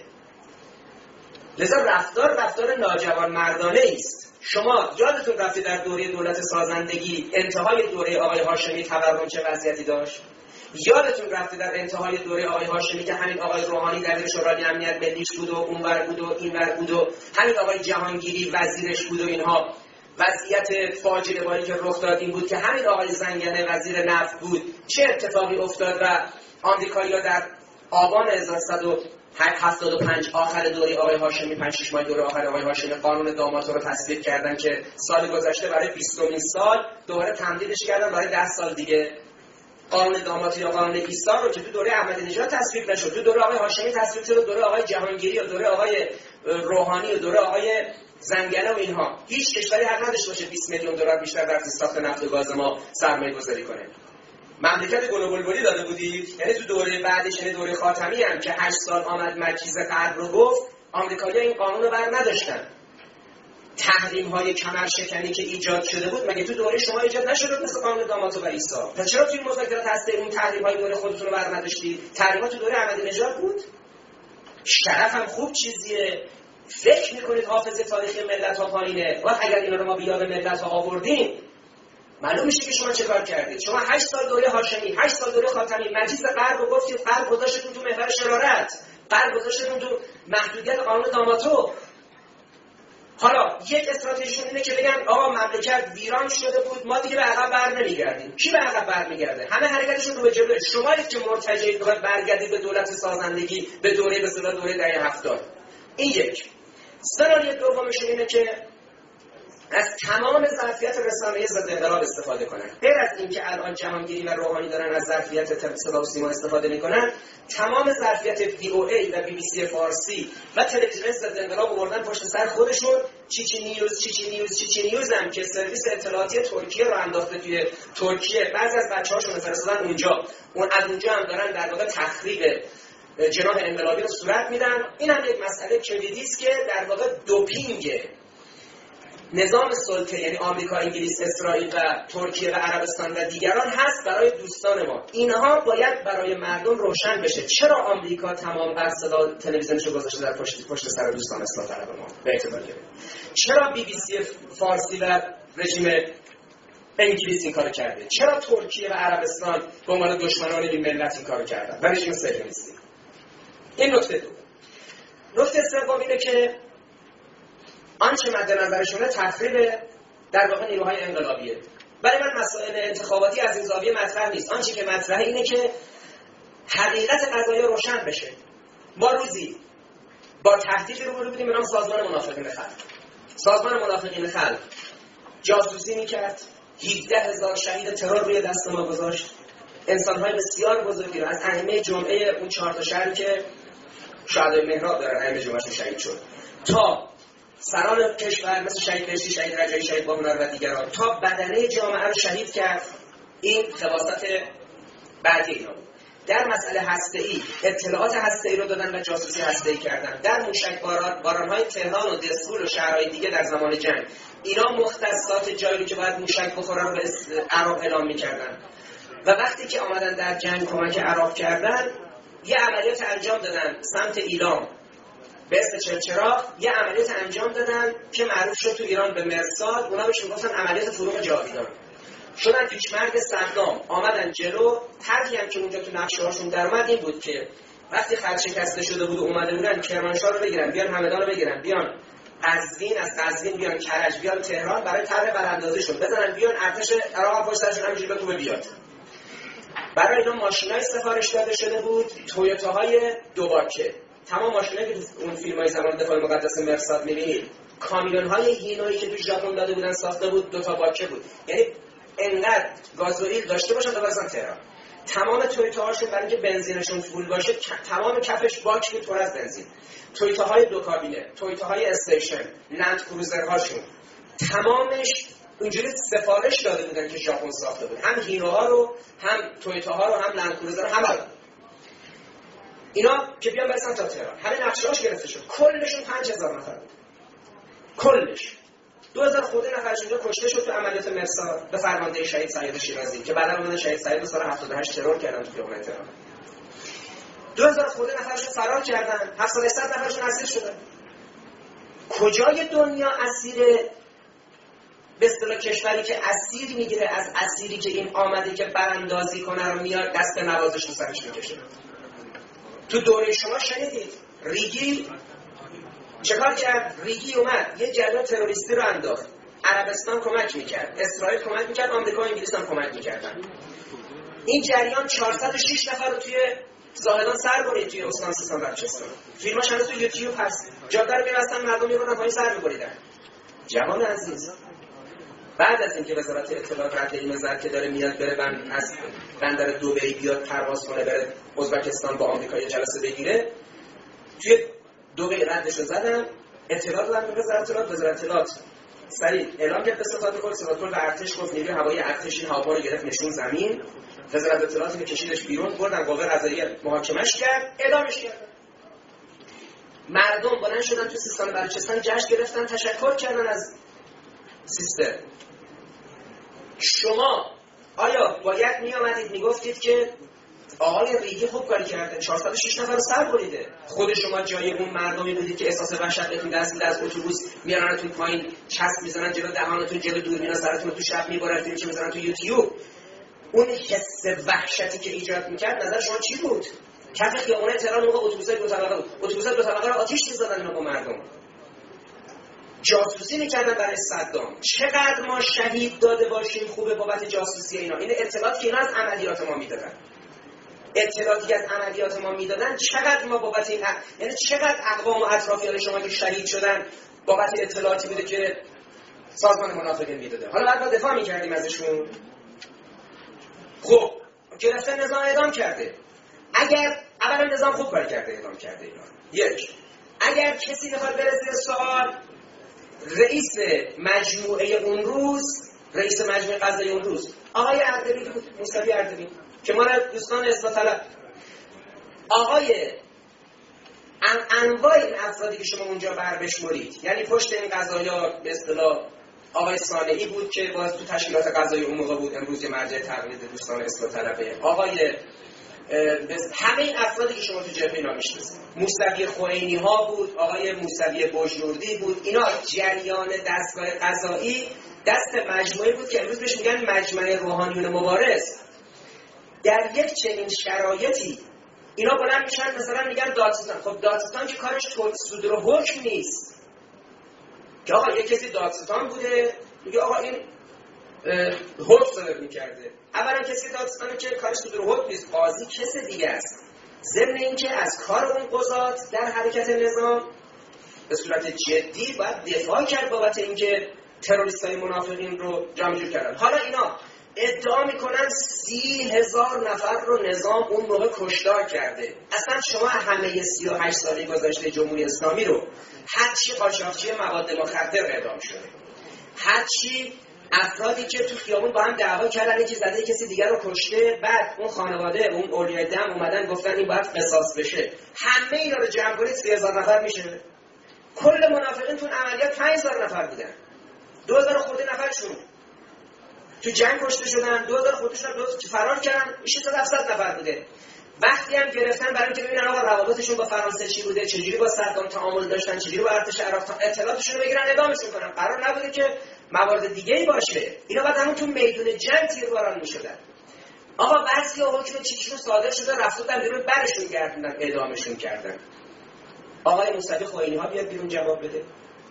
لذا رفتار رفتار ناجوان مردانه است. شما یادتون رفته در دوره دولت سازندگی انتهای دوره آقای هاشمی تورم چه وضعیتی داشت؟ یادتون رفته در انتهای دوره آقای هاشمی که همین آقای روحانی در شورای امنیت ملیش بود و اونور بود و اینور بود و همین آقای جهانگیری وزیرش بود و اینها، وضعیت فاجعه باری که رخ داد این بود که همین آقای زنگنه وزیر نفت بود. چه اتفاقی افتاد و آمریکایی‌ها در آبان هزار و سیصد و هفتاد و پنج آخر دوره آقای هاشمی، پنج شش ماه دوره آخر آقای هاشمی قانون داماد رو تصویب کردن که سال گذشته برای بیستمین سال دوباره تمدیدش کردن برای ده سال دیگه. قانون داماد یا قانون ایثار رو که تو دوره احمدی نژاد تصویب نشد، تو دوره آقای هاشمی تصویب شد، دوره آقای جهانگیری و دوره آقای روحانی و دوره آقای زنگنه و اینها. هیچ کشوری حق نداشت باشه بیست میلیون دلار بیشتر در ساخت نفت و گاز ما سرمایه گذاری کنه. مملکت گل و بلبلی داده بودید. یعنی تو دوره بعدش، یعنی دوره خاتمی هم که هشت سال آمد مجلس غرب رو گفت، آمریکایی‌ها این قانون رو بر نداشتن. تحریم های کمر شکنی که ایجاد شده بود مگه تو دوره شما ایجاد نشده مثل قانون داماد و ایثار؟ پس چرا تو این مذاکرات هسته اون تحریم های دوره خودتون رو بر نداشتید؟ تحریم تو دوره احمدی نژاد بود. شرف هم خوب چیزیه. فکر میکنید حافظه تاریخی ملت ها پایینه؟ و اگر اینا رو ما به یاد ملت ها آوردیم معلوم میشه که شما چه کار کردید. شما هشت سال دوره هاشمی، هشت سال دوره خاتمی مجلس غرب رو گفتید، غرب گذاشتتون تو محور شرارت، غرب گذاشتتون تو محدودیت قانون داماتو. حالا یک استراتژیشون اینه که بگن آقا مملکت ویران شده بود، ما دیگه به عقب بر نمیگردیم. کی به عقب برمیگرده؟ همه حرکتشون رو به جلو. شمایید که مرتجعید بخواید برگردید به دولت سازندگی، به دوره به اصطلاح دوره دهه هفتاد. این یک. سناریو دومش اینه که از تمام ظرفیت رسانه‌ای ضد انقلاب استفاده کنن. غیر از اینکه الان جهانگیری و روحانی دارن از ظرفیت صدا و سیما استفاده میکنن، تمام ظرفیت وی او ای و بی بی سی فارسی و تلویزیون ضد انقلاب آوردن پشت سر خودشون. چیچی نیوز، چیچی نیوز، چیچی نیوز هم که سرویس اطلاعاتی ترکیه رو انداخته توی ترکیه، بعضی از بچه‌هاشون فرستادن اونجا. اون از اونجا هم دارن در واقع تخریب جناح انقلابی رو صورت میدن. این هم یک مسئله کلیدی است که در واقع دوپینگ نظام سلطه، یعنی آمریکا، انگلیس، اسرائیل و ترکیه و عربستان و دیگران هست برای دوستان ما. اینها باید برای مردم روشن بشه چرا آمریکا تمام بر صدا تلویزیونشو گذاشته در پشت پشت سر دوستان اصلاح طلب ما به اعتبار گرفت. چرا بی بی سی فارسی و رژیم انگلیس این کارو کرده؟ چرا ترکیه و عربستان به عنوان دشمنان این ملت این کارو کردن و رژیم صهیونیستی؟ این نکته دو. نکته سوم اینه که آنچه مد نظرشونه تخریب در واقع نیروهای انقلابیه. برای من مسائل انتخاباتی از این زاویه مطرح نیست. آنچه که مطرحه اینه که حقیقت قضایی روشن بشه. ما روزی با تهدیدی روبرو بودیم به نام سازمان منافقین خلق. سازمان منافقین خلق جاسوسی میکرد، هفده هزار شهید ترور روی دست ما گذاشت، انسان‌های بسیار بزرگی رو از ائمه جمعه اون چهار تا شهری که شهدای محراب دارن ائمه جمعهشون شهید شد، تا سران کشور مثل شهید بهشتی، شهید رجایی، شهید باهنر و دیگران، تا بدنه جامعه رو شهید کرد. این خباثت بعدی اینا بود. در مسئله هسته‌ای اطلاعات هسته‌ای رو دادن و جاسوسی هسته‌ای کردن. در موشک باران باران‌های تهران و دسفول و شهرهای دیگه در زمان جنگ، اینا مختصات جایی رو که باید موشک بخورن به عراق اعلام می‌کردن و وقتی که آمدن در جنگ کمک عراق کردن، یه عملیات انجام دادن سمت ایلام به اسم چلچراغ یه عملیات انجام دادن که معروف شد تو ایران به مرصاد. اونا بهش میگفتن عملیات فروغ جاویدان. شدن پیشمرد صدام، آمدن جلو. طرحی هم که اونجا تو نقشه هاشون در اومد این بود که وقتی خط شکسته شده بود و اومده بودن کرمانشاه رو بگیرن، بیان همدان رو بگیرن، بیان قزوین، از قزوین بیان کرج، بیان تهران، برای طرح براندازیشون بزنن بیان ارتش عراق پشت سرشون همینجوری بکوبه بیاد. برای اینا ماشینای سفارش داده شده بود، تویوتاهای دو باکه. تمام ماشینایی که اون فیلمای زمان دفاع مقدس مرصاد می‌بینید، کامیون‌های هینویی که تو ژاپن داده بودن ساخته بود، دو تا باکه بود. یعنی انقدر گازوئیل داشته باشن تا برسن تهران. تمام تویوتاهاشون برای اینکه بنزینشون فول باشه، تمام کفش باک بود پر از بنزین. تویوتاهای دو کابینه، تویوتاهای استیشن، لند کروزرهاشون تمامش اونجوری سفارش داده بودن که ژاپن ساخته بود. هم هینوها رو، هم تویوتاها رو، هم لند کروزر رو، همه رو. اینا که بیان برسن تا تهران. همه نقشه‌هاش گرفته شد. کلشون پنج هزار نفر بود. کلش. دو هزار خورده نفرش اونجا کشته شد تو عملیات مرصاد به فرمانده شهید سعید شیرازی که بعدا اومدن شهید سعید رو سال هفتاد و هشت ترور کردن تو خیابون تهران. دو هزار خورده نفرشون فرار کردن، هفتصد و صد نفرشون اسیر شدن. کجای دنیا اسیر به اصطلاح کشوری که اسیر میگیره از اسیری که این آمده که براندازی کنه رو میاد دست نوازش رو سرش میکشه؟ تو دوره شما شنیدید ریگی چکار کرد؟ ریگی اومد یه جریان تروریستی رو انداخت. عربستان کمک میکرد، اسرائیل کمک میکرد، آمریکا و انگلیس هم کمک میکردن. این جریان چهارصد و شش نفر رو توی زاهدان سر برید توی استان سیستان و بلوچستان. فیلماش هنوز تو یوتیوب هست. جاده رو می‌بستن مردم می‌بردن پایین سر می‌بریدن. جوان عزیز، بعد از اینکه وزارت اطلاعات رد این وزارت که داره میاد بره بند از بندر دبی بیاد پرواز کنه بره ازبکستان با آمریکا یه جلسه بگیره، توی دبی ردش رو زدن. اطلاعات دادن به وزارت اطلاعات. وزارت اطلاعات سریع اعلام کرد به ستاد کل. ستاد کل به ارتش گفت نیروی هوایی ارتشی هواپا رو گرفت نشون زمین. وزارت اطلاعات که کشیدش بیرون، بردن قوه قضاییه محاکمش کرد، اعدامش کردن. مردم بلند شدن تو سیستان و بلوچستان جشن گرفتن، تشکر کردن از سیستم. شما آیا باید می آمدید می گفتید که آقای ریگی خوب کاری کرده، چهارصد و شش نفر رو سر بریده؟ خود شما جای اون مردمی بودید که احساس وحشت بهتون دست میده، از اتوبوس میارنتون پایین، چسب میزنن جلو دهانتون، جلو دوربینا سرتون رو تو شب میبرن، فیلمش میذارن تو یوتیوب. اون حس وحشتی که ایجاد میکرد نظر شما چی بود؟ کف خیابان تهران موقع اتوبوسای دو طبقه بود. اتوبوسای دو طبقه رو آتش می‌زدن اینا با مردم. جاسوسی میکردن برای صدام. چقدر ما شهید داده باشیم خوبه بابت جاسوسی اینا. این اطلاعاتی که اینا از عملیات ما میدادن. اطلاعاتی که از عملیات ما میدادن چقدر ما بابت این ا... یعنی چقدر اقوام و اطرافیان شما که شهید شدن بابت اطلاعاتی بوده که سازمان منافقین میداده. حالا بعد ما دفاع میکردیم ازشون. خب گرفته نظام اعدام کرده. اگر اولا نظام خوب کار کرده اعدام کرده اینا. یک، اگر کسی بخواد بره زیر سوال، رئیس مجموعه اون روز، رئیس مجموعه قضایی اون روز آقای اردبیلی بود، موسوی اردبیلی که ما دوستان اصلاح طلب، آقای ان انواع این افرادی که شما اونجا بر بشمرید، یعنی پشت این قضایا به اصطلاح آقای صانعی بود که باز تو تشکیلات قضایی اون موقع بود، امروز یه مرجع تقلید دوستان اصلاح طلبه، آقای همه این افرادی که شما تو جبهه اینا میشناسید، موسوی خوئینی ها بود، آقای موسوی بوجنوردی بود. اینا جریان دستگاه قضایی دست مجموعه بود که امروز بهش میگن مجمع روحانیون مبارز. در یک چنین شرایطی اینا بلند میشن مثلا میگن دادستان. خب دادستان که کارش صدور حکم نیست که آقا یک کسی دادستان بوده میگه آقا این حکم صادر میکرده. اولا کسی دادستانه که کارش صدور حکم نیست، قاضی کس دیگه است. ضمن اینکه از کار اون قضات در حرکت نظام به صورت جدی باید دفاع کرد بابت اینکه تروریستای منافقین رو جمع جور کردن. حالا اینا ادعا میکنن سی هزار نفر رو نظام اون موقع کشتار کرده. اصلا شما همه سی و هشت سالی گذشته جمهوری اسلامی رو هرچی قاچاقچی مواد مخدر اعدام شده، هرچی افرادی که تو خیابون با هم دعوا کردن یکی زده کسی دیگر رو کشته، بعد اون خانواده اون اولیای دم اومدن گفتن این باید قصاص بشه، همه اینا رو جمع کنید سی هزار نفر میشه. کل منافقین تو عملیات پنج هزار نفر بودن. دو هزار خورده نفرشون تو جنگ کشته شدن، دو هزار خودشون رو فرار کردن، میشه تا هفتصد نفر بوده. وقتی هم گرفتن برای اینکه ببینن آقا روابطشون با فرانسه چی بوده، چجوری با صدام تعامل داشتن، چجوری با ارتش عراق اطلاعاتشون رو بگیرن اعدامشون کنن. قرار نبوده که موارد دیگه‌ای باشه. اینا بعد همون تو میدون جنگ تیرباران می‌شدن. آقا بعضیا حکم چیکشون صادر شده رفتن بیرون برشون گردوندن اعدامشون کردن. آقای مصطفی خوئینی‌ها بیاد بیرون جواب بده.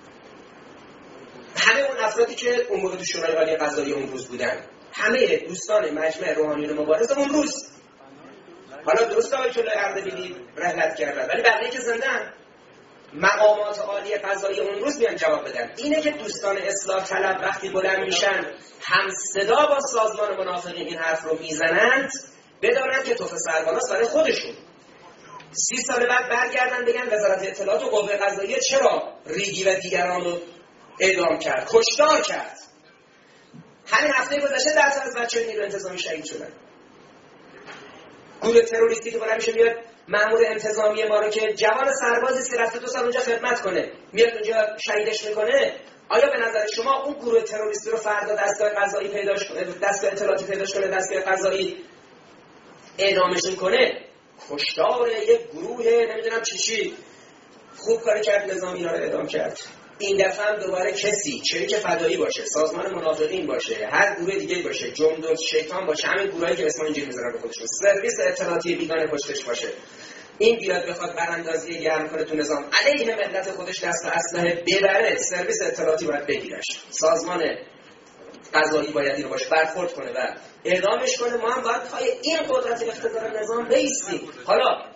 همه اون افرادی که اون موقع تو شورای عالی قضایی اون روز بودن، همه دوستان مجمع روحانیون مبارز اون روز، حالا درست آقای طلای اردبیلی رحلت کردن ولی بقیه که زندن، مقامات عالی قضایی اون روز بیان جواب بدن. اینه که دوستان اصلاح طلب وقتی بلند میشن هم صدا با سازمان منافقین این حرف رو میزنند، بدانن که توف سربالاست برای خودشون. سی سال بعد برگردن بگن وزارت اطلاعات و قوه قضاییه چرا ریگی و دیگران رو اعدام کرد، کشتار کرد. همین هفته گذشته درصد از بچه‌های نیروی انتظامی شهید شدن. گروه تروریستی که بالا میشه میاد مأمور انتظامی ما رو که جوان سربازی که رفته دو سال اونجا خدمت کنه میاد اونجا شهیدش میکنه، آیا به نظر شما اون گروه تروریستی رو فردا دستگاه قضایی پیداش کنه، دستگاه اطلاعاتی پیداش کنه، دستگاه قضایی اعدامشون کنه؟ کشتار یک گروه نمیدونم چی چی. خوب کاری کرد نظامی اینا رو اعدام کرد. این دفعه هم دوباره کسی، چریک فدایی باشه، سازمان منافقین باشه، هر گروه دیگه باشه، جندل شیطان باشه، همین گروهایی که اسم اینجوری میذارن به خودشون، سرویس اطلاعاتی بیگانه پشتش باشه، این بیاد بخواد براندازی گرم کنه تو نظام علیه ملت خودش دست به اسلحه ببره، سرویس اطلاعاتی باید بگیرش، سازمان قضایی باید اینو باشه برخورد کنه و اعدامش کنه. ما هم باید پای این قدرت اقتدار نظام بایستیم. حالا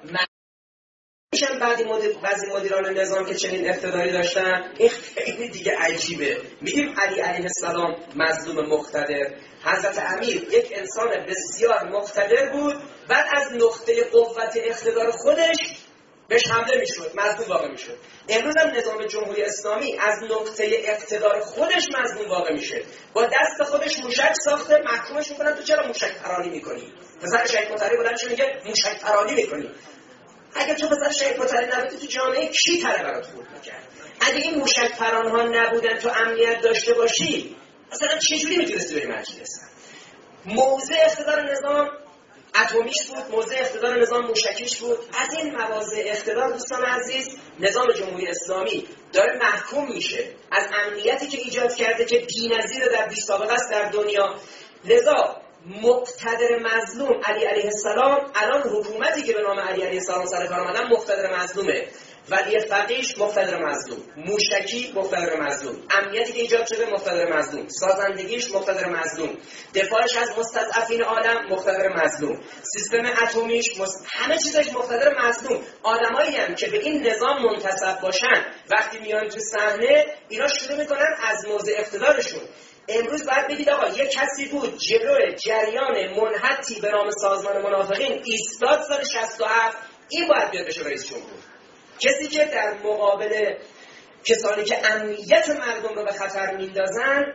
میشن بعضی مدیر بعضی مدیران نظام که چنین اقتداری داشتن، این خیلی دیگه عجیبه. میگیم علی علیه السلام مظلوم مقتدر، حضرت امیر یک انسان بسیار مقتدر بود، بعد از نقطه قوت اقتدار خودش بهش حمله میشد، مظلوم واقع میشد. امروز هم نظام جمهوری اسلامی از نقطه اقتدار خودش مظلوم واقع میشه، با دست خودش موشک ساخته، محکومش میکنن تو چرا موشک پرانی میکنی؟ پسر شیخ مطهری بلند میگه موشک پرانی میکنی. اگه تو پسر شیخ مطهری نبودی تو جامعه کی تره برات خورد میکرد؟ اگه این موشک پرانها نبودن تو امنیت داشته باشی مثلا چجوری میتونستی بری مجلس؟ موضع اقتدار نظام اتمیش بود، موضع اقتدار نظام موشکیش بود. از این مواضع اقتدار دوستان عزیز نظام جمهوری اسلامی داره محکوم میشه از امنیتی که ایجاد کرده که بی‌نظیر در بی سابقه است در دنیا. لذا مقتدر مظلوم علی علیه السلام، الان حکومتی که به نام علی علیه السلام سر کار آمدن مقتدر مظلومه، ولی فقیهش مقتدر مظلوم، موشکی مقتدر مظلوم، امنیتی که ایجاد شده مقتدر مظلوم، سازندگیش مقتدر مظلوم، دفاعش از مستضعفین عالم مقتدر مظلوم، سیستم اتمیش مست... همه چیزش مقتدر مظلوم. آدمایی هم که به این نظام منتسب باشن وقتی میان تو صحنه اینا شروع میکنن از موضع اقتدارشون. امروز باید بگید آقا یک کسی بود جلوی جریان منحتی به نام سازمان منافقین ایستاد سال شصت و هفت، این باید بیاد بشه رئیس جمهور. کسی که در مقابل کسانی که امنیت مردم رو به خطر میندازن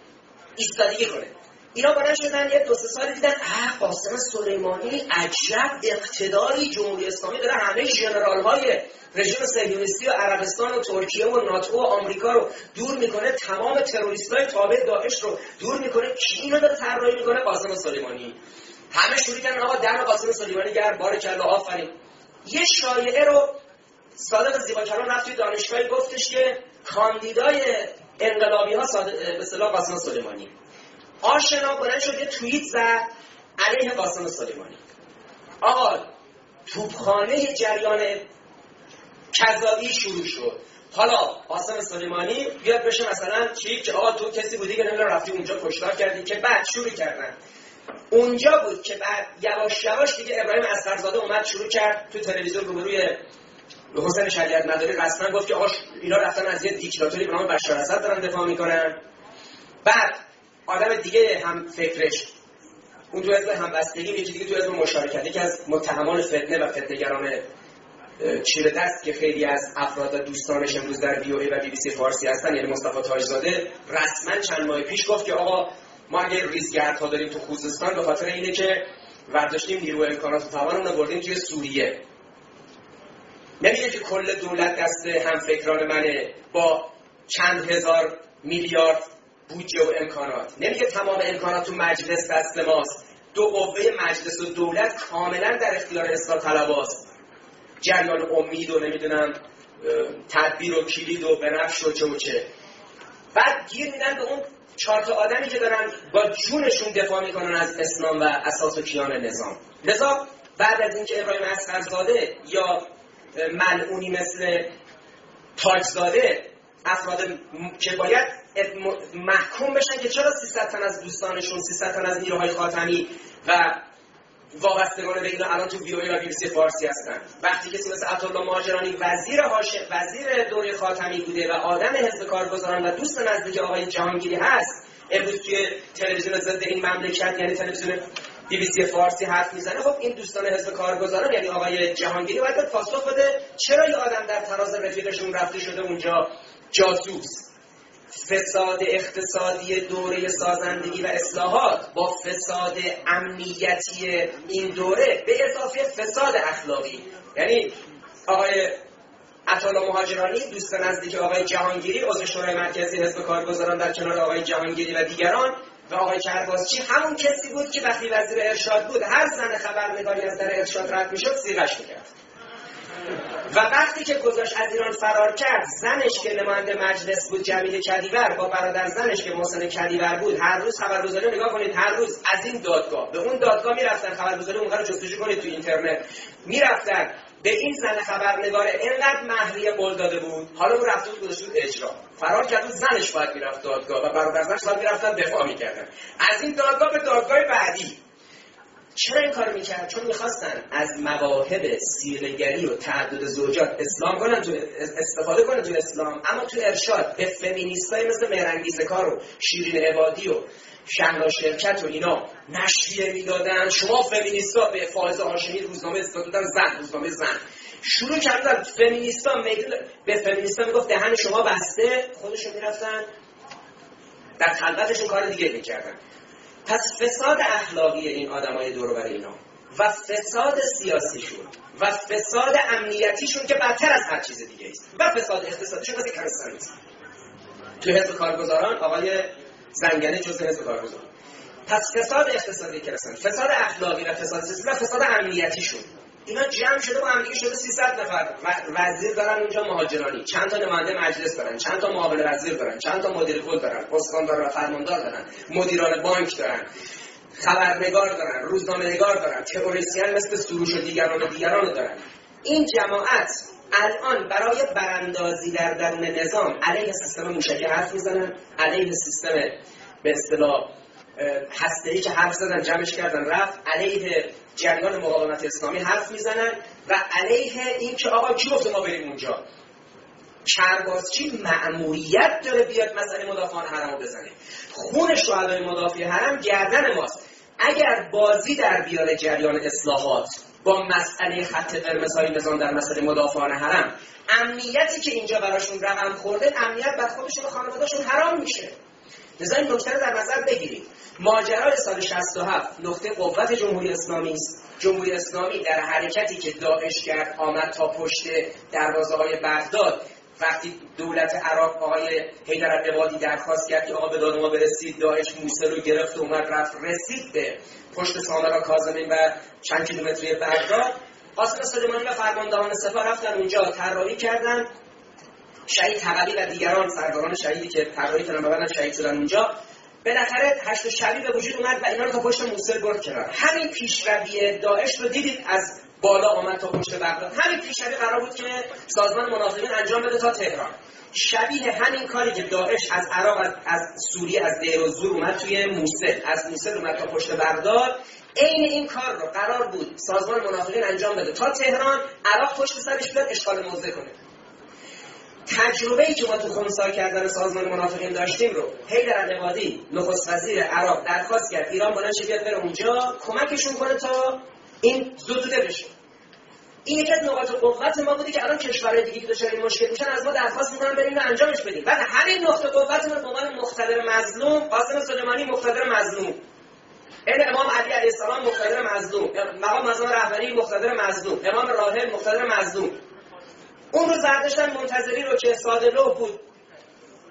ایستادگی کنه. اینا بلند شدن یه دو سه سال دیدن اه قاسم سلیمانی عجب اقتداری جمهوری اسلامی داره، همه ژنرال های رژیم صهیونیستی و عربستان و ترکیه و ناتو و آمریکا رو دور میکنه، تمام تروریستای تابع داعش رو دور میکنه. کی اینو داره طراحی میکنه؟ قاسم سلیمانی. همه شروع کردن آقا دم قاسم سلیمانی گرم، بارکالله آفرین. یه شایعه رو صادق زیباکلام رفت توی دانشگاهی گفتش که کاندیدای انقلابی ها به اصطلاح قاسم سلیمانی. آشنا بلند شد یه توییت زد علیه قاسم سلیمانی. آقا توپخانه جریان کذایی شروع شد. حالا قاسم سلیمانی بیاد بشه مثلا چی که آقا تو کسی بودی که نمیدونم رفتی اونجا کشتار کردی، که بعد شروع کردن. اونجا بود که بعد یواش یواش دیگه ابراهیم اصغرزاده اومد شروع کرد تو تلویزیون روبروی حسین شریعت مداری رسما گفت که آقا اینا رفتن از یه دیکتاتوری به نام بشار اسد دارن دفاع میکنن. بعد آدم دیگه هم فکرش اون تو حزب همبستگی، یکی دیگه تو حزب مشارکتی که از متهمان فتنه و فتنه‌گران چیره دست که خیلی از افراد و دوستانش امروز در وی او ای و بی بی سی فارسی هستن، یعنی مصطفی تاجزاده، رسما چند ماه پیش گفت که آقا ما اگه ریزگردها داریم تو خوزستان به خاطر اینه که ورداشتیم نیرو امکانات و توانمون رو بردیم توی سوریه. نمیگه که کل دولت دست همفکران منه با چند هزار میلیارد بودجه و امکانات، نمیگه تمام امکانات تو مجلس دست ماست. دو قوه مجلس و دولت کاملا در اختیار اصلاح طلباست. جریان امید و نمیدونم تدبیر و کلید و بنفش و چه و چه. بعد گیر میدن به اون چهار تا آدمی که دارن با جونشون دفاع میکنن از اسلام و اساس و کیان نظام. لذا بعد از اینکه ابراهیم اصغرزاده یا ملعونی مثل تاجزاده افراد که باید محکوم بشن که چرا سیصد تن از دوستانشون، سیصد تن از نیروهای خاتمی و وابستگان به اینا الان تو وی او ای و بی بی سی فارسی هستن، وقتی کسی مثل عطاالله مهاجرانی وزیر هاش وزیر دوره خاتمی بوده و آدم حزب کارگزاران و دوست نزدیک آقای جهانگیری هست، امروز توی تلویزیون ضد این مملکت یعنی تلویزیون بی بی سی فارسی حرف میزنه، خب این دوستان حزب کارگزاران یعنی آقای جهانگیری باید پاسخ بده چرا یه آدم در تراز رفیقشون رفته شده اونجا جاسوس. فساد اقتصادی دوره سازندگی و اصلاحات با فساد امنیتی این دوره به اضافه فساد اخلاقی، یعنی آقای عطاالله مهاجرانی دوست نزدیک آقای جهانگیری عضو شورای مرکزی حزب کارگزاران در کنار آقای جهانگیری و دیگران و آقای کرباسچی همون کسی بود که وقتی وزیر ارشاد بود هر زن خبرنگاری از در ارشاد رد میشد سیغش میکرد و وقتی که گذاشت از ایران فرار کرد زنش که نماینده مجلس بود جمیل کدیور با برادر زنش که محسن کدیور بود هر روز خبرگزاری رو نگاه کنید، هر روز از این دادگاه به اون دادگاه میرفتن، خبرگزاری اونها رو جستجو کنید تو اینترنت، میرفتن به این زن خبرنگار اینقدر مهریه قول داده بود، حالا اون رفته بود گذاشته بود اجرا، فرار کرد، زنش باید میرفت دادگاه و برادر زنش باید میرفتن دفاع میکردن از این دادگاه به دادگاه بعدی. چرا این کارو میکرد؟ چون میخواستن از مواهب سیغه‌گری و تعدد زوجات اسلام کنن تو استفاده کنن تو اسلام، اما تو ارشاد به فمینیستای مثل مهرانگیز کار و شیرین عبادی و شهلا شرکت و اینا نشریه میدادن. شما فمینیستا به فائزه هاشمی روزنامه استاد دادن، زن روزنامه زن شروع کردن فمینیستا میدون به فمینیستا میگفت دهن شما بسته، خودشون میرفتن در خلوتشون کار دیگه میکردن. پس فساد اخلاقی این آدمای دور و بر اینا و فساد سیاسیشون و فساد امنیتیشون که بدتر از هر چیز دیگه است و فساد اقتصادیشون واسه کنسل است. تو حزب کارگزاران آقای زنگنه جزء حزب کارگزاران. پس فساد اقتصادی که رسن، فساد اخلاقی و فساد سیاسی و فساد امنیتیشون اینا جمع شده با هم دیگه شده سیصد نفر وزیر دارن اونجا مهاجرانی، چند تا نماینده مجلس دارن، چند تا معاون وزیر دارن، چند تا مدیر کل دارن، استاندار و فرماندار دارن، مدیران بانک دارن، خبرنگار دارن، روزنامه‌نگار دارن، تئوریسین مثل سروش و دیگران و دیگران دارن. این جماعت الان برای براندازی در درون نظام علیه سیستم موشکی حرف میزنن، علیه سیستم به اصطلاح هسته‌ای که حرف زدن جمعش کردن رفت، علیه جریان مقاومت اسلامی حرف میزنن و علیه این که آقا کی گفته ما بریم اونجا؟ کرباسچی مأموریت داره بیاد مسئله مدافعان حرم رو بزنه، خون شهدای مدافع حرم گردن ماست. اگر بازی در بیاره جریان اصلاحات با مسئله خط قرمزهای نظام در مسئله مدافعان حرم، امنیتی که اینجا براشون رقم خورده امنیت بر خودشون و خانواده‌شون حرام میشه. لذا این نکته رو در نظر بگیرید. ماجرای سال شصت و هفت نقطه قوت جمهوری اسلامی است. جمهوری اسلامی در حرکتی که داعش کرد آمد تا پشت دروازه‌های بغداد. وقتی دولت عراق آقای حیدر العبادی درخواست کرد که آقا به داد ما برسید، داعش موصل رو گرفت و اومد رفت رسید به پشت سامرا کاظمی و چند کیلومتری بغداد. قاسم سلیمانی و فرماندهان سپاه رفتن اونجا طراحی کردن، شهید تقوی و دیگران سرکاران شهیدی که طراحی کردن و بعدن شهید شدن اونجا. بالاخره هشت شبی به وجود اومد و اینا رو تا پشت موصل برد کنار. همین پیشروی داعش رو دیدید از بالا آمد تا پشت بغداد. همین پیشروی قرار بود که سازمان منافقین انجام بده تا تهران. شبیه همین کاری که داعش از عراق از, از سوریه از دیر و زور اومد توی موصل، از موصل اومد تا پشت بغداد، عین این کار رو قرار بود سازمان منافقین انجام بده تا تهران، عراق پشت سرش بیاد اشغال موضع کنه. تجربه‌ای که ما تو خنثی کردن سازمان منافقین داشتیم رو حیدر العبادی نخست وزیر عراق درخواست کرد ایران بلند شه بیاد بره اونجا کمکشون کنه تا این زدوده بشه. این یکی از نقاط قوت ما بودی که الان کشورهای دیگه که دچار این مشکل میشن از ما درخواست میکنن بریم انجامش بدیم. بعد همین نقطه قوت ما به عنوان مقتدر مظلوم، قاسم سلیمانی مقتدر مظلوم، این امام علی علیه السلام مقتدر مظلوم، مقام معظم رهبری مقتدر مظلوم، امام راحل مقتدر مظلوم. اون رو زردشتن منتظری رو که ساده لوح بود،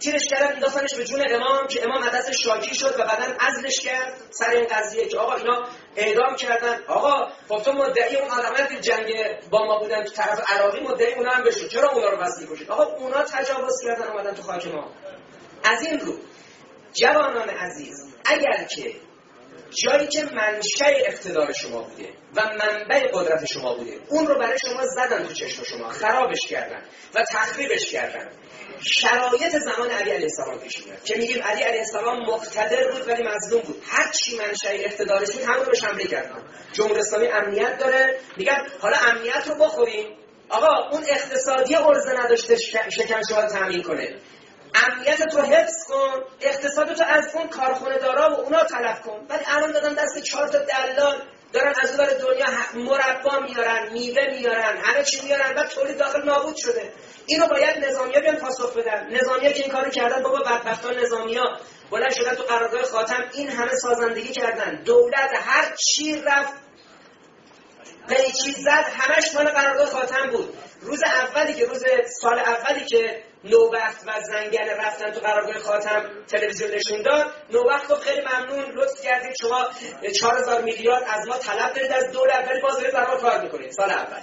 تیرش کردن انداختنش به جون امام که امام از دست شاکی شد و بعدن عزلش کرد سر این قضیه که آقا اینا اعدام کردن. آقا خب تو مدعی اون آدمایی که جنگ با ما بودن تو طرف عراقی مدعی اونا هم بشو، چرا اونا رو بس می‌کشید؟ آقا اونا تجاوز کردن اومدن تو خاک ما. از این رو جوانان عزیز، اگر که جایی که منشأ اقتدار شما بوده و منبع قدرت شما بوده اون رو برای شما زدن تو چشم شما، خرابش کردن و تخریبش کردن، شرایط زمان علی علیه السلام پیش میاد که میگیم علی علیه السلام مقتدر بود ولی مظلوم بود، هر چی منشأ اقتدارش بود همون رو حمله کردن. جمهوری اسلامی امنیت داره، میگن حالا امنیت رو بخوریم. آقا اون اقتصادی عرضه نداشته شکم شما تامین کنه، امنیتت رو حفظ کن، اقتصادت رو از اون کارخونه دارا و اونا طلب کن. ولی الان دادن دست چهار تا دلال دارن از اون دنیا مربا میارن، میوه میارن، همه چی میارن و تولید داخل نابود شده. اینو باید نظامی‌ها بیان پاسخ بدن. نظامی‌ها که این کارو کردن، بابا بدبختان نظامی‌ها بلند شدن تو قرارداد خاتم این همه سازندگی کردن، دولت هر چی رفت قیچی زد همش مال قرارداد خاتم بود. روز اولی که روز سال اولی که نوبخت و زنگنه رفتن تو قرارداد خاتم تلویزیون نشون داد، نوبخت گفت خیلی ممنون لطف کردید شما چهار هزار میلیارد از ما طلب دارید از دولت ولی باز دارید برای ما کار میکنید. سال اول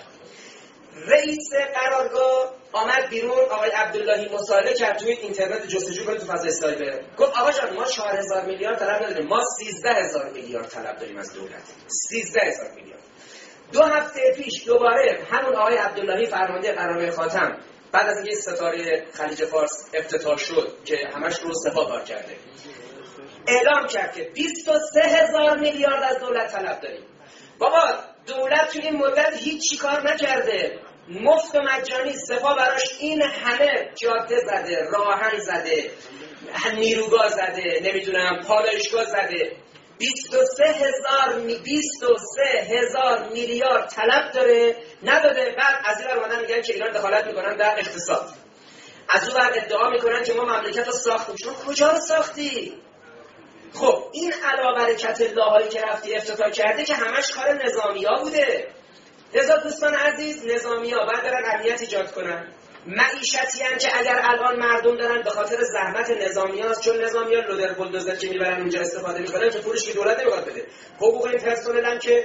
رئیس قرارگاه آمد بیرون، آقای عبداللهی مصالحه کرد توی اینترنت جستجو کنید تو فضای سایبر، گفت آقا جان ما چهار هزار میلیارد طلب نداریم، ما سیزده هزار میلیارد طلب داریم از دولت. سیزده هزار میلیارد. دو هفته پیش دوباره همون آقای عبداللهی فرمانده قرارگاه خاتم بعد از اینکه ستاره خلیج فارس افتتاح شد که همش رو سپاه کار کرده، اعلام کرد که بیست و سه هزار میلیارد از دولت طلب داریم. بابا دولت توی این مدت هیچ چی کار نکرده، مفت و مجانی سپاه براش این همه جاده زده، راهن زده، نیروگاه زده، نمیدونم پالایشگاه زده، بیست و سه هزار می بیست و سه هزار میلیارد طلب داره نداده. بعد از این ور اومدن میگن که ایران دخالت میکنن در اقتصاد، از اون ور ادعا میکنن که ما مملکت رو ساختیم. شما کجا رو ساختی؟ خب این علا برکت الله هایی که رفتی افتتاح کرده که همش کار نظامی ها بوده. لذا دوستان عزیز، نظامی ها باید برن امنیت ایجاد کنن. معیشتی هم که اگر الان مردم دارن به خاطر زحمت نظامی هاست، چون نظامی ها لودر بولدوزر که میبرن اونجا استفاده میکنن که پولش که دولت نمیخواد بده، حقوق این پرسنل هم که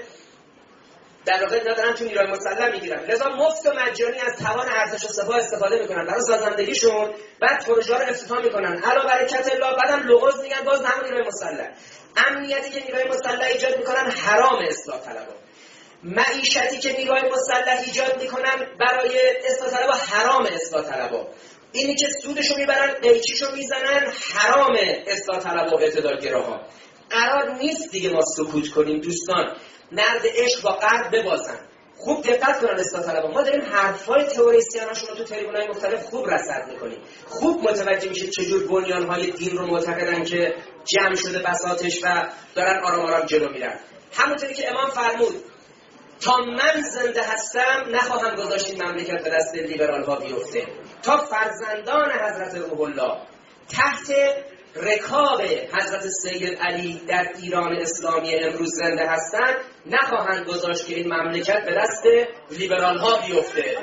در واقع ندارن تو نیروی مسلح میگیرن، لذا مفت و مجانی از توان ارتش و سپاه استفاده میکنن برای سازندگیشون، بعد پروژه رو افتتاح میکنن علا برکت الله، بعدم لغز میگن باز همون نیروی مسلح. امنیتی که نیروی مسلح ایجاد میکنن حرام اصلاح طلبا، معیشتی که نیروهای مسلح ایجاد میکنن برای اصلاح طلبا حرام اصلاح طلبا، اینی که سودشو میبرن قیچیشو میزنن حرام اصلاح طلبا و اعتدالگراها. قرار نیست دیگه ما سکوت کنیم دوستان، مرد عشق با قلب ببازن. خوب دقت کنن اصلاح طلبا، ما داریم حرفای تئوریسیناشون رو تو تریبونای مختلف خوب رصد میکنیم، خوب متوجه میشه چجور بنیانهای دین رو معتقدن که جمع شده بساطش و دارن آرام آرام جلو میرن. همونطوری که امام فرمود تا من زنده هستم نخواهم گذاشت این مملکت به دست لیبرال ها بیفته، تا فرزندان حضرت روح الله تحت رکاب حضرت سید علی در ایران اسلامی امروز زنده هستند نخواهند گذاشت که این مملکت به دست لیبرال ها بیفته.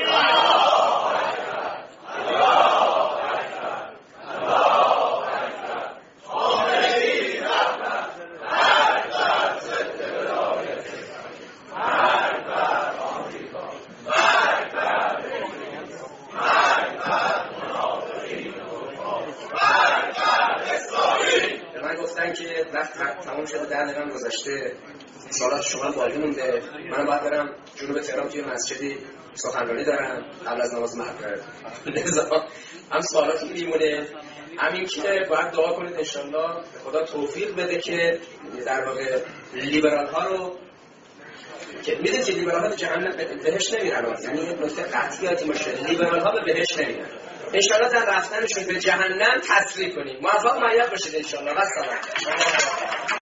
که وقت تمام شده، در دقیقه گذشته، سوالات شما باقی مونده، من باید برم جنوب تهران توی مسجدی سخنرانی دارم قبل از نماز مغرب. لذا هم سوالاتی میمونه، همین که باید دعا کنید انشالله خدا توفیق بده که در واقع لیبرال ها رو که میدونید که لیبرال ها به جهنم بهش نمیرن، یعنی یک نکته قطعیاتی باشه، لیبرال ها به بهش نمیرن. انشالله در رفتنشون به جهنم تسریع کنیم. موفق معیب باشید انشالله. و سلام.